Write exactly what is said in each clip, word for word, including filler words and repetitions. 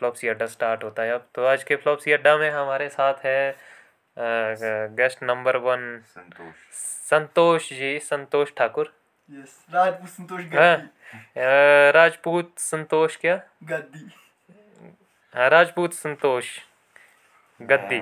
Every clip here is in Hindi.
फ्लॉपसी अड्डा स्टार्ट होता है अब। तो आज के फ्लॉपसी अड्डा में हमारे साथ है guest number one Santosh Santosh ji, Santosh Thakur. Yes, Rajput Santosh हाँ, गद्दी। अ, राजपूत संतोष क्या गद्दी। हाँ, राजपूत संतोष गद्दी।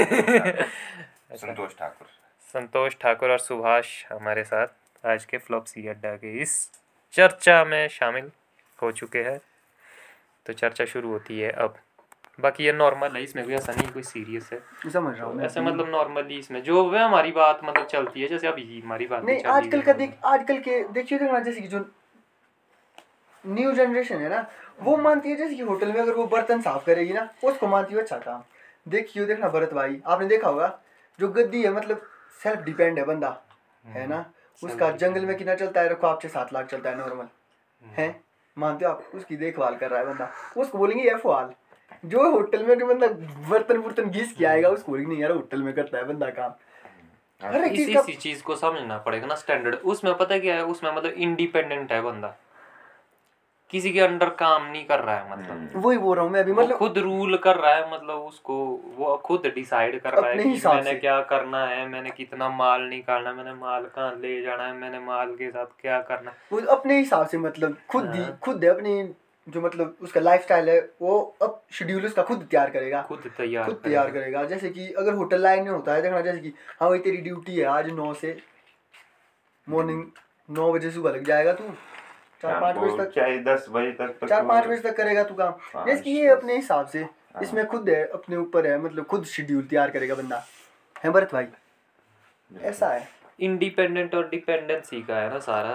संतोष ठाकुर संतोष ठाकुर और सुभाष हमारे साथ आज के फ्लॉपसी अड्डा के इस चर्चा में शामिल हो चुके हैं। तो चर्चा शुरू होती है अब। बाकी ये नॉर्मल है, इसमें भी ऐसा नहीं कोई सीरियस है, समझ रहा हूँ ऐसे मतलब नॉर्मली इसमें जो वह हमारी बात मतलब चलती है, जैसे अभी हमारी बात नहीं। आजकल का देख आजकल के देखिए देखना, जैसे कि जो न्यू जनरेशन है ना, वो मानती है जैसे कि होटल में अगर वो बर्तन साफ करेगी ना, उसको मानती है अच्छा काम। देखिए देखना भरत भाई, आपने देखा होगा जो गद्दी है मतलब सेल्फ डिपेंड है बंदा, है ना। उसका जंगल में कितना चलता है, रखो आपसे सात लाख चलता है नॉर्मल, है मानते हो आप। उसकी देखभाल कर रहा है बंदा, उसको बोलेंगे एफ वाल। जो होटल में जो बंदा बर्तन बर्तन घिस के आएगा, उसको बोलेंगे नहीं यार होटल में करता है बंदा काम। हर एक चीज इसी चीज को समझना पड़ेगा ना, स्टैंडर्ड। उसमें पता क्या है, उसमें मतलब इंडिपेंडेंट है बंदा, किसी के अंडर काम नहीं कर रहा है, मतलब वही बोल रहा हूँ मैं अभी, मतलब खुद रूल कर रहा है, मतलब उसको वो खुद डिसाइड कर रहा है कि मैंने क्या करना है, मैंने कितना माल निकालना है, मैंने माल कहाँ ले जाना है, मैंने माल के साथ क्या करना है, वो अपने हिसाब से मतलब खुद ही खुद है अपनी जो मतलब उसका लाइफस्टाइल है, वो अब शेड्यूल उसका खुद तैयार करेगा, खुद तैयार खुद तैयार करेगा। जैसे कि अगर होटल लाइन में होता है देखना, जैसे कि हाँ भाई तेरी ड्यूटी है आज नौ से मॉर्निंग नौ बजे सुबह लग जाएगा, तू चार पाँच बजे तक, चाहे दस बजे तक चार पाँच बजे तक करेगा तू काम। जैसे कि ये अपने हिसाब से इसमें खुद है, अपने ऊपर है, मतलब खुद शेड्यूल तैयार करेगा बंदा, है भरत भाई, ऐसा है। इंडिपेंडेंट और डिपेंडेंसी का है ना सारा,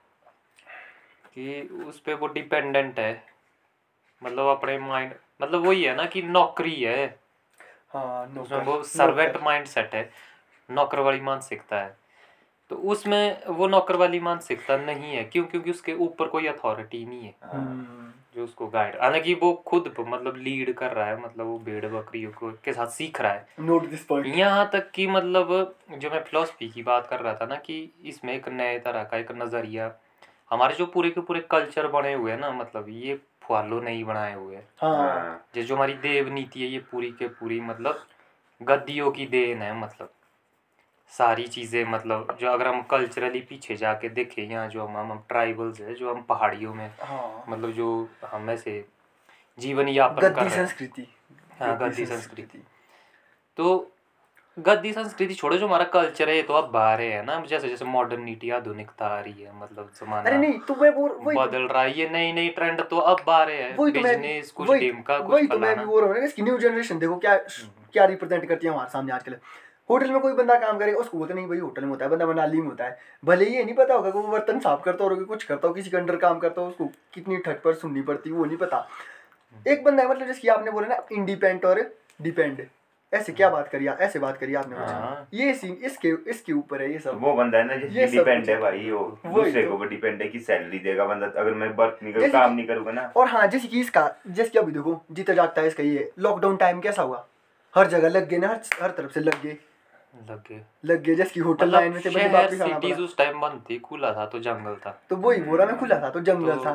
कि उस पे वो डिपेंडेंट है, मतलब अपने माइंड, मतलब वही है ना कि नौकरी है। हाँ, उसमें वो सर्वेंट माइंड सेट है, नौकर वाली मानसिकता है। तो उसमें वो नौकर वाली मानसिकता नहीं है, क्यों? क्योंकि उसके ऊपर कोई अथॉरिटी नहीं है जो उसको गाइड, हालांकि वो खुद मतलब लीड कर रहा है, मतलब वो भेड़ बकरियों को के साथ सीख रहा है। Note this point. यहाँ तक कि मतलब जो मैं फिलॉसफी की बात कर रहा था ना, कि इसमें एक नए तरह का एक नज़रिया, हमारे जो पूरे के पूरे कल्चर बने हुए हैं ना, मतलब ये फॉलो नहीं बनाए हुए हैं। हाँ, जो जो हमारी देव नीति है, ये पूरी के पूरी मतलब गद्दियों की देन है। मतलब सारी चीज़ें, मतलब जो अगर हम कल्चरली पीछे जाके देखें, यहाँ जो हम हम ट्राइबल्स है, जो हम पहाड़ियों में हाँ, मतलब जो हम ऐसे जीवन यापन कर रहे हैं, संस्कृति, हाँ गद्दी संस्कृति। तो गद्दी संस्कृति छोड़ो, जो हमारा कल्चर है ये तो अब बाहर है ना, जैसे जैसे मॉडर्निटी आधुनिकता आ रही है, मतलब जमाना अरे नहीं तो मैं बोल वही बदल रहा है, ये नई नई ट्रेंड तो अब बाहर है, बिजनेस कुछ डेम का कुछ वही तो मैं भी बोल रहा हूँ ना, इसकी न्यू जनरेशन देखो क्या क्या रिप्रेजेंट करती है हमारे सामने आजकल। होटल में कोई बंदा काम करेगा, उसको बोलते नहीं भाई होटल में होता है, बंदा मनाली में होता है, भले ही ये नहीं पता होगा कि वो बर्तन साफ करता हो, कुछ करता हो, किसी के अंडर काम करता हो, उसको कितनी ठट पर सुननी पड़ती वो नहीं पता। एक बंदा है मतलब जैसे आपने बोला ना इंडिपेंडेंट और डिपेंड, ऐसे क्या बात करी, ऐसे बात करी आपने कुछ, ये सीन इसके इसके ऊपर है ये सब। वो बंदा है ना जिसकी डिपेंड है भाई, वो दूसरे को डिपेंड है कि सैलरी देगा बंदा, अगर मैं वर्क नहीं करूँ, काम नहीं करूँगा ना। और हाँ जैसे कि इसका जैसे कि अभी देखो जीता जागता है इसका, ये लॉकडाउन टाइम कैसा हुआ, हर जगह लग गए ना, हर हर तरफ से लग गए लग गए लग गए जैसे कि होटल लाइन में से बंदे वापस आना पड़ा। उस टाइम बंद थी, खुला था तो जंगल था, तो वही बोला मैं, खुला था तो जंगल था।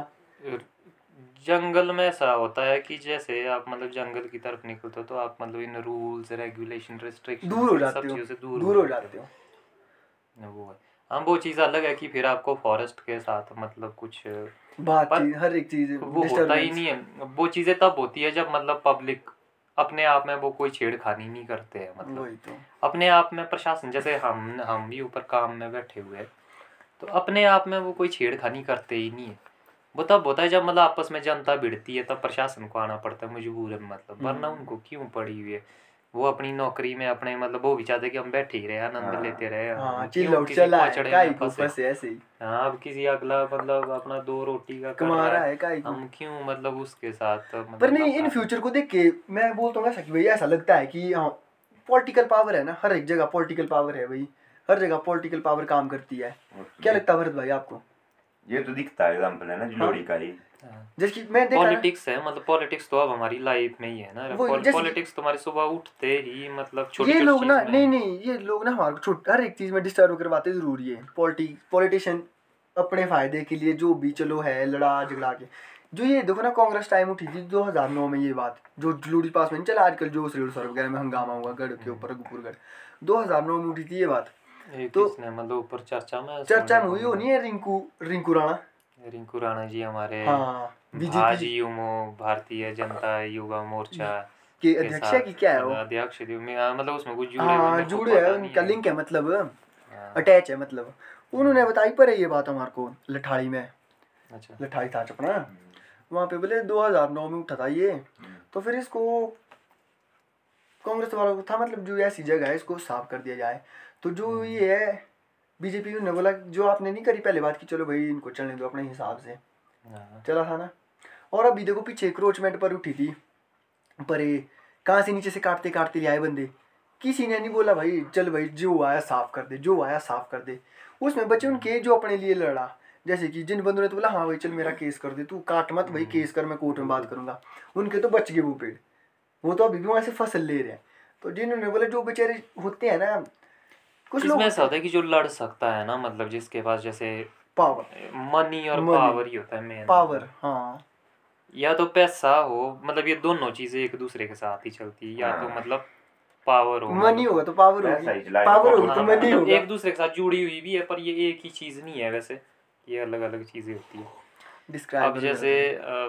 जंगल में ऐसा होता है कि जैसे आप मतलब जंगल की तरफ निकलते हो तो आप मतलब इन रूल्स रेगुलेशन रिस्ट्रिक्शन दूर हो जाते हो, दूर, दूर हो जाते हो। वो है, हम वो चीज़ अलग है कि फिर आपको फॉरेस्ट के साथ मतलब कुछ बात हर एक चीज़ वो होता ही नहीं है। वो चीज़ें तब होती है जब मतलब पब्लिक अपने आप में वो कोई छेड़खानी नहीं करते हैं, मतलब वही तो अपने आप में प्रशासन, जैसे हम हम भी ऊपर काम में बैठे हुए हैं तो अपने आप में वो कोई छेड़खानी करते ही नहीं है। वो तब होता है जब मतलब आपस में जनता भिड़ती है, तब प्रशासन को आना पड़ता है मजबूरन, मतलब वरना उनको क्यों पड़ी हुई है, वो अपनी नौकरी में अपने मतलब वो भी चाहते कि हम बैठे ही रहे, आनंद लेते रहे, हाँ, क्यों किसी पचड़े में फंसे ऐसे ही। हाँ, अब किसी अगला मतलब अपना दो रोटी का कमा रहा है, काई हम क्यों मतलब उसके साथ मतलब। पर नहीं, इन फ्यूचर को देख के मैं बोलता हूँ ऐसा कि भाई ऐसा लगता है कि हाँ पॉलिटिकल पावर है ना, हर एक जगह पॉलिटिकल पावर है भाई, हर जगह पॉलिटिकल पावर काम करती है। क्या लगता है भरत भाई आपको? ये तो दिखता है एग्जांपल है ना जोड़ी का ही, जैसे कि मैं देखा पॉलिटिक्स है, मतलब पॉलिटिक्स तो अब हमारी लाइफ में ही है ना। पॉलिटिक्स तुम्हारी सुबह उठते ही मतलब छोटी ये लोग ना नहीं नहीं ये लोग ना हमारे छोट हर एक चीज में डिस्टर्ब करवाते जरूरी है। पॉलिटिक पॉलिटिशियन अपने फायदे के लिए जो भी चलो है लड़ा झगड़ा के, जो ये देखो ना कांग्रेस टाइम उठी थी दो हज़ार नौ में ये बात, जो लूडी पास में नहीं चला आजकल, जो श्रीगढ़ सर वगैरह में हंगामा हुआ गढ़ के ऊपर गुपुरगढ़, दो हज़ार नौ में उठी थी ये बात। ये तो किसने मतलब ऊपर चर्चा में चर्चा में हुई वो नहीं है, रिंकू रिंकू राणा, रिंकू राणा जी हमारे हाँ बीजेपी भाजयुमो भारतीय जनता युवा मोर्चा के के अध्यक्ष है कि क्या है वो, साथ अध्यक्ष थे। मैं- हाँ, मतलब उसमें कुछ जुड़े हुए हाँ मेरे को जुड़े पता है, नहीं उनका है। लिंक है, मतलब हाँ, अटैच है, मतलब उन्होंने बताई पर है ये बात हमारे को लठाड़ी में, अच्छा लठाई था अपना वहाँ पे बोले दो हज़ार नौ में उठा था ये। तो फिर इसको कांग्रेस वालों को था मतलब जो ऐसी जगह है इसको साफ कर दिया जाए। तो जो ये है बीजेपी ने बोला जो आपने नहीं करी पहले बात की, चलो भाई इनको चलने दो अपने हिसाब से, हाँ, चला था ना। और अभी देखो पीछे क्रोचमेंट पर उठी थी, पर ये कहाँ से नीचे से काटते काटते ले आए बंदे, किसी ने नहीं बोला भाई चल भाई जो आया साफ कर दे, जो आया साफ कर दे। उसमें बचे उनके जो अपने लिए लड़ा, जैसे कि जिन बंदों ने तो बोला हाँ भाई चल मेरा केस कर दे, तू काट मत भाई, केस कर मैं कोर्ट में बात करूंगा, उनके तो बच गए वो पेड़, वो तो अभी भी वहाँ से फसल ले रहे हैं। तो जिन्होंने बोला जो बेचारे होते हैं ना कुछ लोग इसमें ऐसा होता है कि जो लड़ सकता है ना, मतलब जिसके पास जैसे पावर मनी और Money, पावर ही होता है मेन, पावर, हाँ या तो पैसा हो, मतलब ये दोनों चीजें एक दूसरे के साथ ही चलती है, या तो मतलब पावर हो, मनी मतलब होगा तो पावर पैसा होगी, ही चलाएगा, पावर power होगी तो हाँ, मनी मतलब होगा। एक दूसरे के साथ जुड़ी हुई भी है, पर ये एक ही चीज नहीं है वैसे, ये अलग अलग चीजें होती है। डिस्क्राइब अब जैसे अ,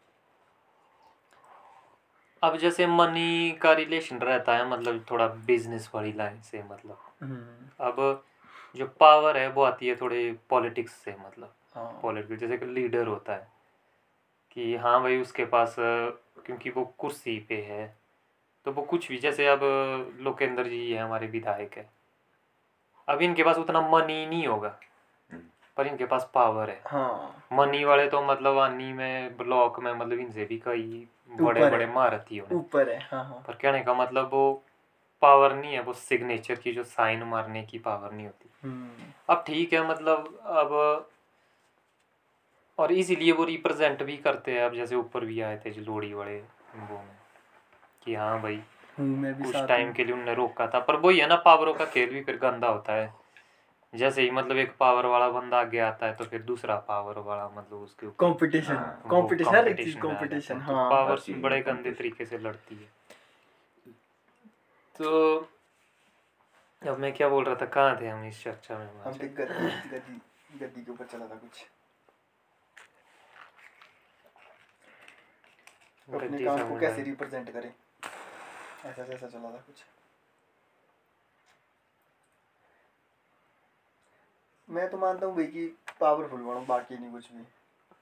अब जैसे मनी का रिलेशन रहता है, मतलब थोड़ा बिजनेस वाली लाइन से, मतलब अब जो पावर है वो आती है थोड़े पॉलिटिक्स से, मतलब हाँ पॉलिटिक्स जैसे कि लीडर होता है कि हाँ भाई उसके पास अ, क्योंकि वो कुर्सी पे है तो वो कुछ भी, जैसे अब लोकेंद्र जी है हमारे विधायक है, अब इनके पास उतना मनी नहीं होगा पर इनके पास पावर है। हाँ मनी वाले तो मतलब आनी में ब्लॉक में मतलब इनसे भी कई बड़े ऊपर बड़े है। महारथी होने, ऊपर है, हाँ हाँ पर कहने का मतलब वो पावर नहीं है, वो सिग्नेचर की जो साइन मारने की पावर नहीं होती। हम्म, अब ठीक है, मतलब अब और इसीलिए वो रिप्रेजेंट भी करते हैं। अब जैसे ऊपर भी आए थे जो लोड़ी वाले वो में कि हाँ भाई हूँ मैं भी कुछ साथ टाइम हूँ। के लिए उनने रोका था, पर वही है ना, पावरों का खेल भी फिर गंदा होता है। जैसे ही मतलब एक पावर वाला बंदा आगे आता है तो फिर दूसरा पावर वाला मतलब उसके ऊपर कंपटीशन, हाँ, वो कंपटीशन हर एक चीज competition में आ जाता कंपटीशन, है, तो हाँ पावर हर चीज में बड़े गंदे competition। तरीके से लड़ती है। तो अब मैं क्या बोल रहा था, कहाँ थे हम इस चर्चा में हम हमारे? देख गद्दी गद्दी गद्दी के ऊपर चला था कुछ, अपने गद्दी काम को समुदाय। कैसे रिप्रेजेंट करें, ऐसा जैसा चला था कुछ। मैं तो मानता हूँ भाई कि पावरफुल बनो, बाकी नहीं कुछ भी,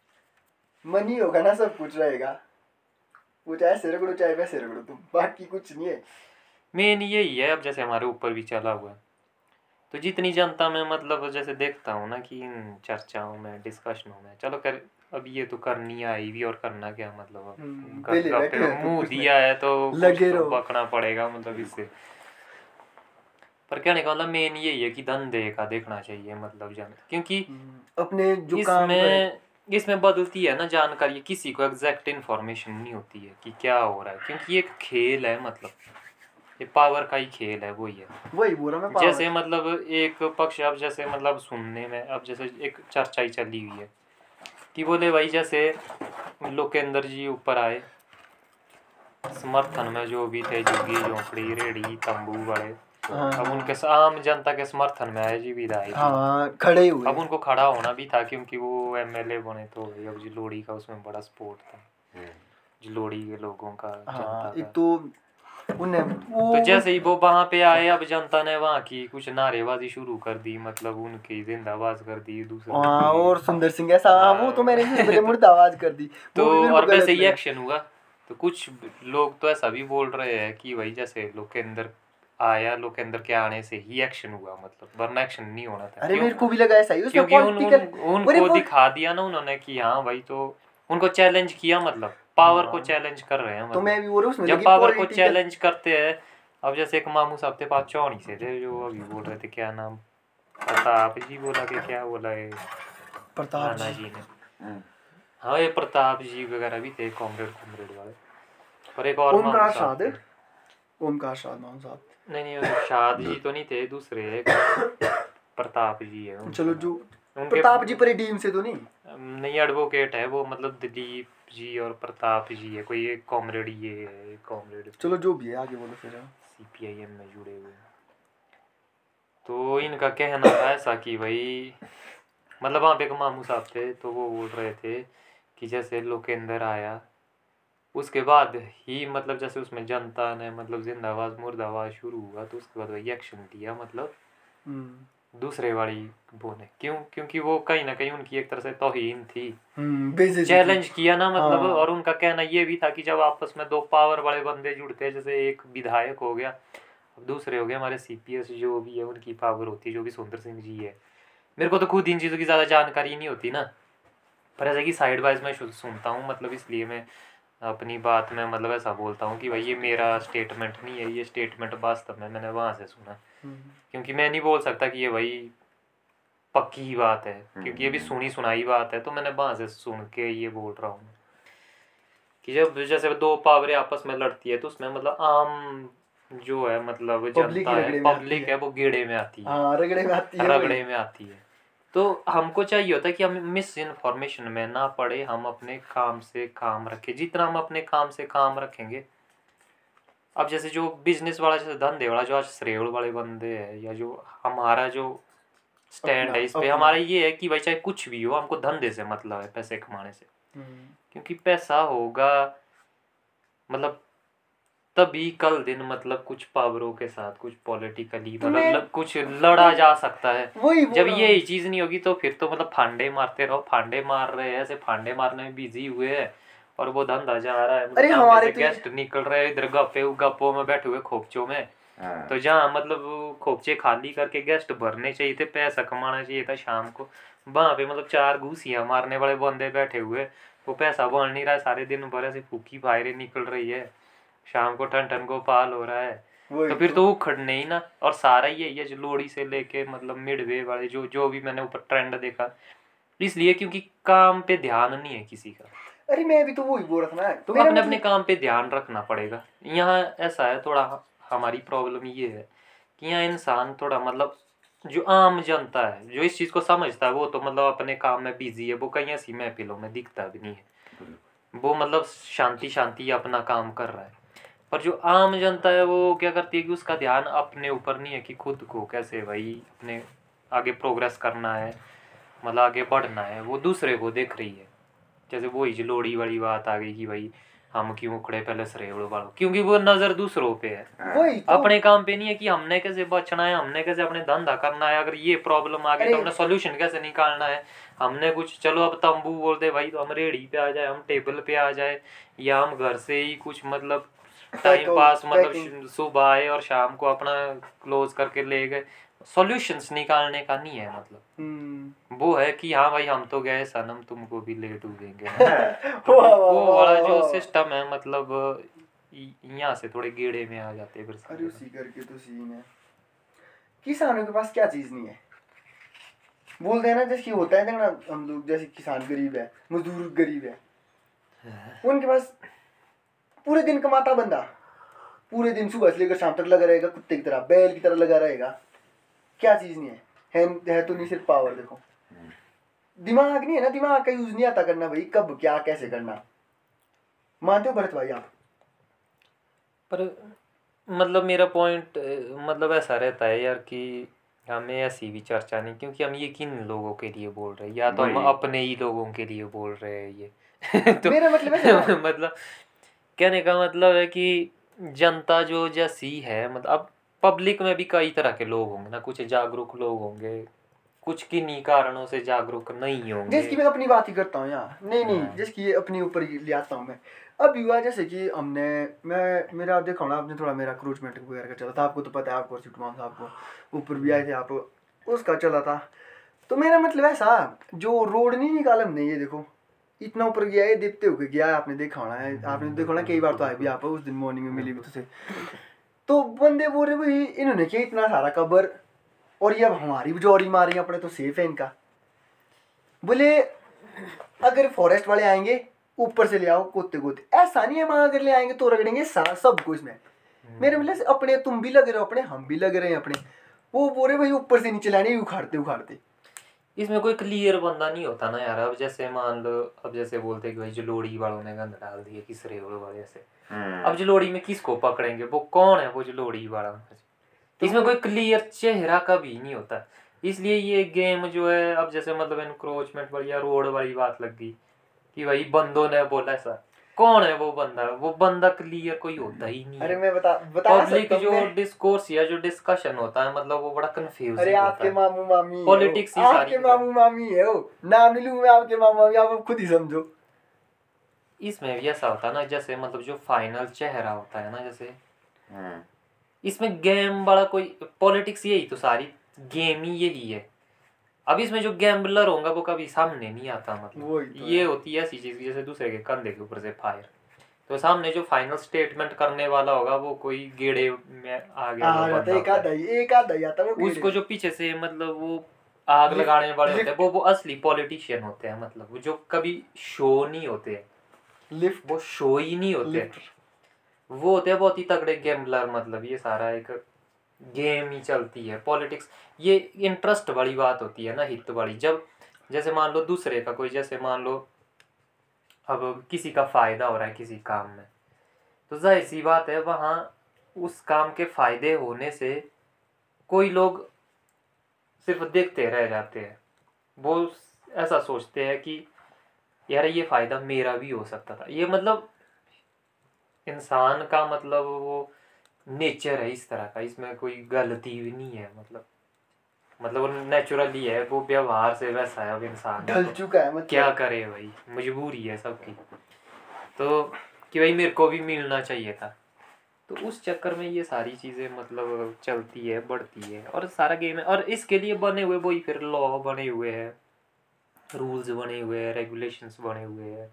मनी होगा ना सब कुछ रहेगा, वो चाहे सिर रगड़ो चाहे वैसे रगड़ो तुम, बाकी कुछ नहीं है। मेन यही है। अब जैसे हमारे ऊपर भी चला हुआ है तो जितनी जनता में मतलब जैसे देखता हूँ ना कि इन चर्चाओं में डिस्कशनों में चलो कर, अब ये तो करनी आई भी और करना क्या, मतलब अब हम्म, ग- बेले गप्पे बैठे में हो तो मुंह कुछ नहीं, दिया है तो कुछ लगे तो रहो। बकना पड़ेगा मतलब इससे। पर कहने का मतलब मेन यही है कि धंधे का देखना चाहिए मतलब जनता, क्योंकि हम्म, अपने जो काम करे, इसमें इसमें बदलती है ना जानकारी, किसी को एग्जैक्ट इन्फॉर्मेशन नहीं होती है कि क्या हो रहा है, क्योंकि ये एक खेल है, मतलब ये पावर का ही खेल है, वही है। वही बोला मैं पावर। जैसे मतलब एक पक्ष, अब जैसे मतलब सुनने में अब जैसे एक चर्चा ही चली हुई है कि बोले भाई जैसे लोकेंद्र जी ऊपर आए समर्थन में, जो भी थे झुग्गी झोंपड़ी रेड़ी तंबू वाले, हाँ, अब हाँ, उनके स- आम जनता के समर्थन में आए जी विधायक जी। हाँ खड़े हुए, अब उनको खड़ा होना भी था क्योंकि वो एमएलए बने, तो भाई अब जिलोड़ी का उसमें बड़ा सपोर्ट था, जिलोड़ी के लोगों का, जनता हाँ एक का। तो उन्हें वो तो जैसे ही वो वहां पे आए, अब जनता ने वहां की कुछ नारेबाजी शुरू कर दी, मतलब उनकी जिंदाबाद कर दी दूसरे हाँ, की। और सुंदर सिंह ऐसा, हाँ वो तो मैंने भी पहले मुर्दाबाद कर दी, तो वो भी मेरे को और गलत वैसे ही लगा। एक्शन हुआ। तो कुछ लोग तो ऐसा भी बोल रहे हैं कि भाई जैसे लोकेंद्र आया, लोकेंद्र के आने से ही एक्शन हुआ, मतलब वरना एक्शन नहीं होना था। अरे क्यों? मेरे को भी लगा ऐसा ही, उसमें क्योंकि उन, पॉलिटिकल उन, उनको दिखा दिया ना उन्होंने कि हाँ भाई, तो उनको चैलेंज किया, मतलब पावर को हाँ। चैलेंज कर रहे हैं, तो मतलब मैं भी बोल रहा हूँ उसमें जब लगी पावर को पॉलिटिकल, चैलेंज करते हैं। अब जैसे एक मामू साहब थे पाँच चौड़ी से थे, जो अभी बोल रहे थे, क्या नाम, प्रताप जी बोला कि क्या बोला है प्रताप नाना जी, जी ने, हाँ ये प्रताप जी वगैरह भी थे, कॉमरेड कॉमरेड वाले। पर एक और ओमकार मामू साहब शाद, थे, ओमकार शाद माम साहब, नहीं नहीं वो शाद जी तो नहीं थे, दूसरे एक प्रताप जी है उनका चलो नाम। जो उनके प्रताप जी परिडीम से तो नहीं? नहीं, एडवोकेट है वो, मतलब दिलीप जी और प्रताप जी है, कोई एक कॉमरेड, ये है कॉमरेड, चलो जो भी है आगे बोलो फिर। सीपीआईएम में जुड़े हुए हैं। तो इनका कहना था ऐसा कि भाई मतलब वहाँ पे एक मामू साहब थे, तो वो बोल रहे थे कि जैसे लोकेंद्र आया उसके बाद ही मतलब जैसे उसमें जनता ने मतलब जिंदाबाद मुर्दाबाद शुरू हुआ, तो उसके बाद वही एक्शन लिया मतलब दूसरे वाली वो ने, क्यों, क्योंकि वो कहीं ना कहीं उनकी एक तरह से तौहीन थी, चैलेंज किया ना मतलब। हाँ। और उनका कहना ये भी था कि जब आपस में दो पावर वाले बंदे जुड़ते हैं, जैसे एक विधायक हो गया, अब दूसरे हो गए हमारे सीपीएस जो भी है, उनकी पावर होती है, जो भी सुंदर सिंह जी है। मेरे को तो खुद इन चीज़ों की ज़्यादा जानकारी नहीं होती ना, पर ऐसा कि साइड वाइज मैं सुनता हूँ, मतलब इसलिए मैं अपनी बात में मतलब ऐसा बोलता हूँ कि भाई ये मेरा स्टेटमेंट नहीं है, ये स्टेटमेंट वास्तव में मैंने वहाँ से सुना, क्योंकि मैं नहीं बोल सकता कि ये भाई पक्की बात है, क्योंकि ये भी सुनी सुनाई बात है, तो मैंने वहाँ से सुन के ये बोल रहा हूँ कि जब जैसे दो पावरें आपस में लड़ती है, तो उसमें मतलब आम जो है मतलब जनता है, पब्लिक है, वो गेड़े में आती है, रगड़े में आती है, रगड़े में आती है। तो हमको चाहिए होता है कि हम मिस इन्फॉर्मेशन में ना पड़े, हम अपने काम से काम रखें, जितना हम अपने काम से काम रखेंगे। अब जैसे जो बिजनेस वाला, जैसे धंधे वाला, जो आज श्रेयोड़ वाले बंदे हैं, या जो हमारा जो स्टैंड है इस पे, हमारा ये है कि भाई चाहे कुछ भी हो, हमको धंधे से मतलब है, पैसे कमाने से, क्योंकि पैसा होगा मतलब तभी कल दिन मतलब कुछ पावरों के साथ कुछ पॉलिटिकली मतलब कुछ लड़ा जा सकता है। जब ये चीज नहीं होगी तो फिर तो मतलब फांडे मारते रहो, फांडे मार रहे हैं, ऐसे फांडे मारने में बिजी हुए हैं, और वो धंधा जा रहा है, अरे हमारे तो गेस्ट निकल रहे हैं इधर गप्पे गप्पों में बैठे हुए खोपचों में। तो जहाँ मतलब खोपचे खाली करके गेस्ट भरने चाहिए थे, पैसा कमाना चाहिए था शाम को, वहाँ पे मतलब चार घूसियाँ मारने वाले बंदे बैठे हुए, वो पैसा बन नहीं रहा है, सारे दिन भर ऐसे फूकी फायरें निकल रही है, शाम को ठन ठन गोपाल हो रहा है, तो फिर तो उखड़ने ही ना। और सारा ही है ये जो लोहड़ी से लेके मतलब मिडवे वाले जो जो भी मैंने ऊपर ट्रेंड देखा, इसलिए क्योंकि काम पे ध्यान नहीं है किसी का। अरे मैं भी तो वही बोल रहा था ना, तो अपने अपने काम पे ध्यान रखना पड़ेगा। यहाँ ऐसा है थोड़ा, हमारी प्रॉब्लम ये है कि यहाँ इंसान थोड़ा मतलब जो आम जनता है, जो इस चीज़ को समझता है, वो तो मतलब अपने काम में बिजी है, वो कहीं ऐसी महफिलों में दिखता भी नहीं है, वो मतलब शांति शांति अपना काम कर रहा है। पर जो आम जनता है वो क्या करती है कि उसका ध्यान अपने ऊपर नहीं है कि खुद को कैसे भाई अपने आगे प्रोग्रेस करना है, मतलब आगे बढ़ना है, वो दूसरे को देख रही है। जैसे वही जो लोहड़ी वाली बात आ गई कि भाई हम क्यों उखड़े पहले श्रेयोड़ वालों, क्योंकि वो नज़र दूसरों पे है, वही तो। अपने काम पे नहीं है कि हमने कैसे बचना है, हमने कैसे अपने धंधा करना है, अगर ये प्रॉब्लम आ गई तो हमने सोल्यूशन कैसे निकालना है। हमने कुछ चलो अब तंबू बोल दे भाई, तो हम रेड़ी पे आ जाए, हम टेबल पे आ जाए, या हम घर से ही कुछ मतलब टाइम पास मतलब सुबह आए और शाम को अपना क्लोज करके ले गए, सॉल्यूशंस निकालने का नहीं है मतलब। वो है कि हाँ भाई हम तो गए सनम, तुमको भी ले डूबेंगे। तो वो वाला जो सिस्टम है मतलब यहाँ से थोड़े गेड़े में आ जाते हैं फिर। अरे उसी करके तो सीन है, किसानों के पास क्या चीज नहीं है बोलते हैं ना, जैसे होता है ना हम लोग, जैसे किसान गरीब है, मजदूर गरीब है, उनके पास पूरे दिन कमाता बंदा पूरे दिन सुबह से लेकर शाम तक लगा रहेगा, कुत्ते की तरह बैल की तरह लगा रहेगा, क्या चीज नहीं है, है, है तो नहीं सिर्फ पावर। देखो दिमाग नहीं है ना, दिमाग का यूज नहीं आता करना भाई, कब क्या कैसे करना। मानते हो भरत भाई आप? पर मतलब मेरा पॉइंट मतलब ऐसा रहता है यार कि हमें ऐसी भी चर्चा नहीं, क्योंकि हम ये किन लोगों के लिए बोल रहे हैं, या तो हम अपने ही लोगों के लिए बोल रहे हैं ये तो मेरा मतलब है मतलब कहने का मतलब है कि जनता जो जैसी है, मतलब अब पब्लिक में भी कई तरह के लोग होंगे ना, कुछ जागरूक लोग होंगे, कुछ किन्हीं कारणों से जागरूक नहीं होंगे। जैसे कि मैं अपनी बात ही करता हूँ यहाँ, नहीं नहीं जैसे कि ये अपने ऊपर ही ले आता हूँ मैं। अब युवा जैसे कि हमने मैं मेरा देखा ना, आपने थोड़ा मेरा क्रूचमेंट वगैरह का चला था, आपको तो पता है, आपको सिटमाम साहब को ऊपर भी आए थे आप, उसका चला था। तो मेरा मतलब ऐसा जो रोड नहीं निकाला हमने, ये देखो इतना ऊपर गया है, देखते हुए गया है, आपने देखा होना है, आपने देखो ना कई बार तो आए भी आप, उस दिन मॉर्निंग में मिली भी तुझे। तो बंदे बोल रहे भाई इन्होंने किया इतना सारा कबर, और ये अब हमारी जोरी मारी अपने, तो सेफ है इनका। बोले अगर फॉरेस्ट वाले आएंगे ऊपर से ले आओ कुत्ते कुत्ते, ऐसा नहीं है, वहां अगर ले आएंगे तो रगड़ेंगे सब कुछ में। मेरे मतलब अपने तुम भी लग रहे हो अपने, हम भी लग रहे हैं अपने, वो बोल रहे भाई ऊपर से नीचे लाने उखाड़ते उखाड़ते। इसमें कोई क्लियर बंदा नहीं होता ना यार। अब जैसे मान लो, अब जैसे बोलते हैं कि भाई जलोड़ी वालों ने गंद डाल दिया किस रेवड़ वाले से, अब जलोड़ी में किसको पकड़ेंगे, वो कौन है वो जलोड़ी वाला। इसमें कोई क्लियर चेहरा का भी नहीं होता। इसलिए ये गेम जो है, अब जैसे मतलब एनक्रोचमेंट वाली या रोड वाली बात लग गई कि भाई बंदों ने बोला ऐसा, कौन है वो बंदा, वो बंदा क्लियर कोई होता ही नहीं अरे है। मैं बता बता पब्लिक सकता हूँ जो मैं। डिस्कोर्स या जो डिस्कशन होता है मतलब वो बड़ा कंफ्यूज अरे होता आपके है। मामू मामी है पॉलिटिक्स वो, ही सारी आपके चीजें। मामू मामी है वो, नाम नहीं लूँ मैं आपके मामू मामी, आप खुद ही समझो। इसमें भी ऐसा होता है ना, जैसे मतलब जो फाइनल चेहरा होता है ना, जैसे इसमें गेम बड़ा कोई पॉलिटिक्स, यही तो सारी गेम ही यही है। अब इसमें जो गैम्बलर होगा वो कभी सामने नहीं आता। वही मतलब तो ये है। होती है ऐसी चीज की जैसे दूसरे के कंधे के ऊपर से फायर, तो सामने जो फाइनल स्टेटमेंट करने वाला होगा वो कोई गेड़े में आ गया हुआ हाँ बंदा एक होता आधा है। ही एक आधा ही आता है वो उसको गेड़े। जो पीछे से मतलब वो आग लिफ्ट- लगाने वाले होते हैं लिफ्ट- वो वो असली पॉलिटिशियन होते हैं। मतलब वो जो कभी शो नहीं होते हैं, लिफ्ट वो शो ही नहीं होते हैं। लिफ्ट वो होते हैं बहुत ही तगड़े गैम्बलर। मतलब ये सारा एक गेम ही चलती है पॉलिटिक्स। ये इंटरेस्ट वाली बात होती है ना, हित वाली। जब जैसे मान लो दूसरे का कोई, जैसे मान लो अब किसी का फायदा हो रहा है किसी काम में, तो जाहिर सी बात है वहाँ उस काम के फायदे होने से कोई लोग सिर्फ देखते रह जाते हैं। वो ऐसा सोचते हैं कि यार ये फायदा मेरा भी हो सकता था। ये मतलब इंसान का मतलब वो नेचर है इस तरह का, इसमें कोई गलती भी नहीं है। मतलब मतलब वो नेचुरली है, वो व्यवहार से वैसा है अब इंसान का। ढल तो चुका है मतलब। क्या करे भाई, मजबूरी है सबकी। तो कि भाई मेरे को भी मिलना चाहिए था, तो उस चक्कर में ये सारी चीज़ें मतलब चलती है, बढ़ती है, और सारा गेम है। और इसके लिए बने हुए वही फिर लॉ बने हुए हैं, रूल्स बने हुए हैं, रेगुलेशंस बने हुए हैं।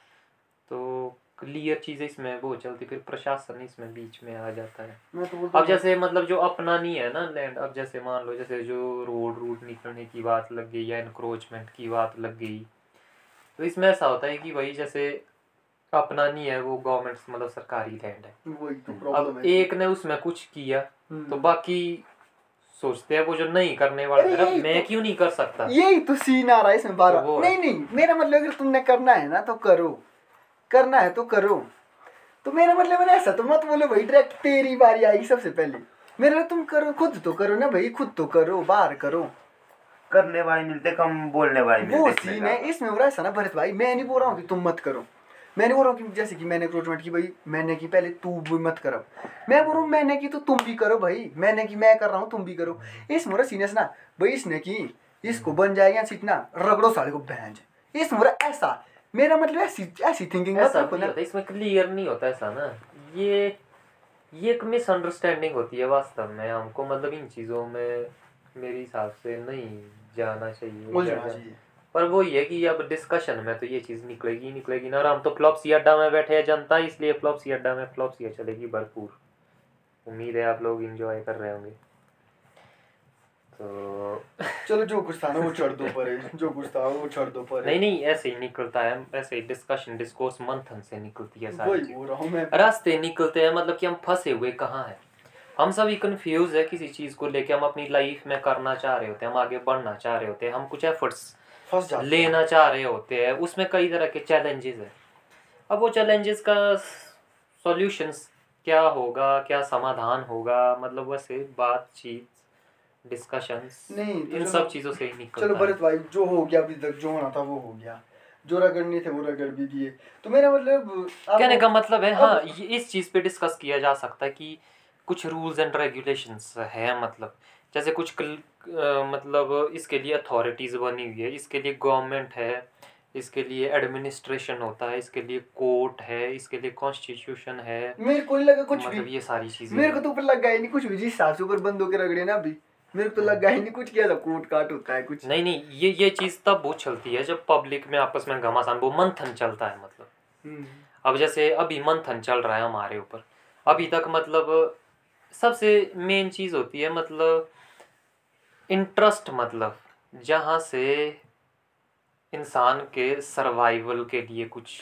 तो क्लियर चीज़ें इसमें वो चलती, फिर प्रशासन इसमें बीच में आ जाता है। मैं तो बोलता अब जैसे मतलब जो अपना नहीं है ना लैंड, अब जैसे मान लो जैसे जो रोड रूट निकलने की बात लग गई या इंक्रोचमेंट की बात लग गई, तो इसमें ऐसा होता है कि भाई जैसे अपना नहीं है वो गवर्नमेंट मतलब सरकारी लैंड है। वही तो प्रॉब्लम अब है। एक ने उसमें कुछ किया हम्म। तो बाकी सोचते हैं वो जो नहीं करने वाले अरे थे, यही मैं तो- क्यों नहीं कर सकता। यही तो सीन आ रहा है इसमें बार तो बार। वो है। नहीं नहीं मेरा मतलब अगर तुमने करना है ना तो करो, करना है तो करो। तो मेरा मतलब है ना ऐसा तो मत बोलो भाई डायरेक्ट तेरी बारी आएगी सबसे पहले। मेरा तुम करो, खुद तो करो ना भाई, खुद तो करो, बाहर करो। करने वाले मिलते कम, बोलने वाले मिलते वो इसमें सीन है ज्यादा। इसमें हो रहा है ऐसा ना भरत भाई। मैं नहीं बोल रहा हूँ कि तुम मत करो, मैं नहीं बोल रहा हूँ कि जैसे कि मैंने इंक्रोचमेंट की भाई मैंने की पहले तू भी मत करो। मैं बोल रहा हूँ मैंने की तो तुम भी करो भाई, मैंने की मैं कर रहा हूँ तुम भी करो। इसमें हो रहा सीनियस ना भाई, इसने की इसको बन जाएगा सीटना रगड़ो साले को बहन। इसमें हो रहा ऐसा, मेरा मतलब ऐसी ऐसी थिंकिंग मत ऐसा रखो नहीं ना। होता, इसमें क्लियर नहीं होता ऐसा ना। ये ये एक मिसअंडरस्टैंडिंग होती है वास्तव में। हमको मतलब इन चीज़ों में मेरे हिसाब से नहीं जाना चाहिए, उलझना या जा- चाहिए। पर वो ये कि अब डिस्कशन में तो ये चीज़ निकलेगी निकलेगी ना। और हम तो फ्लॉप्सी अड्डा में बैठे हैं जनता, इसलिए फ्लॉप्सी अड्डा में फ्लॉप्सी चलेगी भरपूर। उम्मीद है आप लोग इंजॉय कर रहे होंगे। तो चलो जो कुछ था ना वो छोड़ दो परे, जो कुछ था वो छोड़ दो परे। नहीं नहीं ऐसे ही निकलता है, ऐसे ही डिस्कशन डिस्कोर्स मंथन से निकलती है सारी वही चीज़। बोल रहा हूँ मैं। रास्ते निकलते हैं, मतलब कि हम फंसे हुए कहाँ हैं। हम सभी कंफ्यूज है किसी चीज़ को लेके, हम अपनी लाइफ में करना चाह रहे होते हैं, हम आगे बढ़ना चाह रहे होते हैं, हम कुछ एफर्ट्स फंस जाते हैं। लेना चाह रहे होते हैं, उसमें कई तरह के चैलेंजेस है। अब वो चैलेंजेस का सॉल्यूशंस क्या होगा, क्या समाधान होगा, मतलब वैसे बातचीत डिस्कशंस नहीं तो इन चलो- सब चीज़ों से ही निकलता चलो है। भरत भाई जो हो गया अभी तक, जो होना था वो हो गया, जो रगड़ने थे वो रगड़ भी दिए। तो मेरा मतलब आप- कहने का मतलब है हाँ, अब- ये इस चीज़ पे डिस्कस किया जा सकता है कि कुछ रूल्स एंड रेगुलेशंस है। मतलब जैसे कुछ कल, अ, मतलब इसके लिए अथॉरिटीज़ बनी हुई है, इसके लिए गवर्नमेंट है, इसके लिए एडमिनिस्ट्रेशन होता है, इसके लिए कोर्ट है, इसके लिए कॉन्स्टिट्यूशन है। मेरे को नहीं लगा कुछ मतलब भी, ये सारी चीज़ें मेरे को तो ऊपर लगा ही नहीं कुछ भी। जिस हिसाब से ऊपर बंदों के रगड़े ना अभी, मेरे को तो लगा ही नहीं कुछ किया था, कूट काट होता है कुछ। नहीं नहीं ये ये चीज़ तब वो चलती है जब पब्लिक में आपस में घमासान वो मंथन चलता है। मतलब हम्म। अब जैसे अभी मंथन चल रहा है हमारे ऊपर अभी तक, मतलब सबसे मेन चीज़ होती है मतलब इंटरेस्ट, मतलब जहाँ से इंसान के सर्वाइवल के लिए कुछ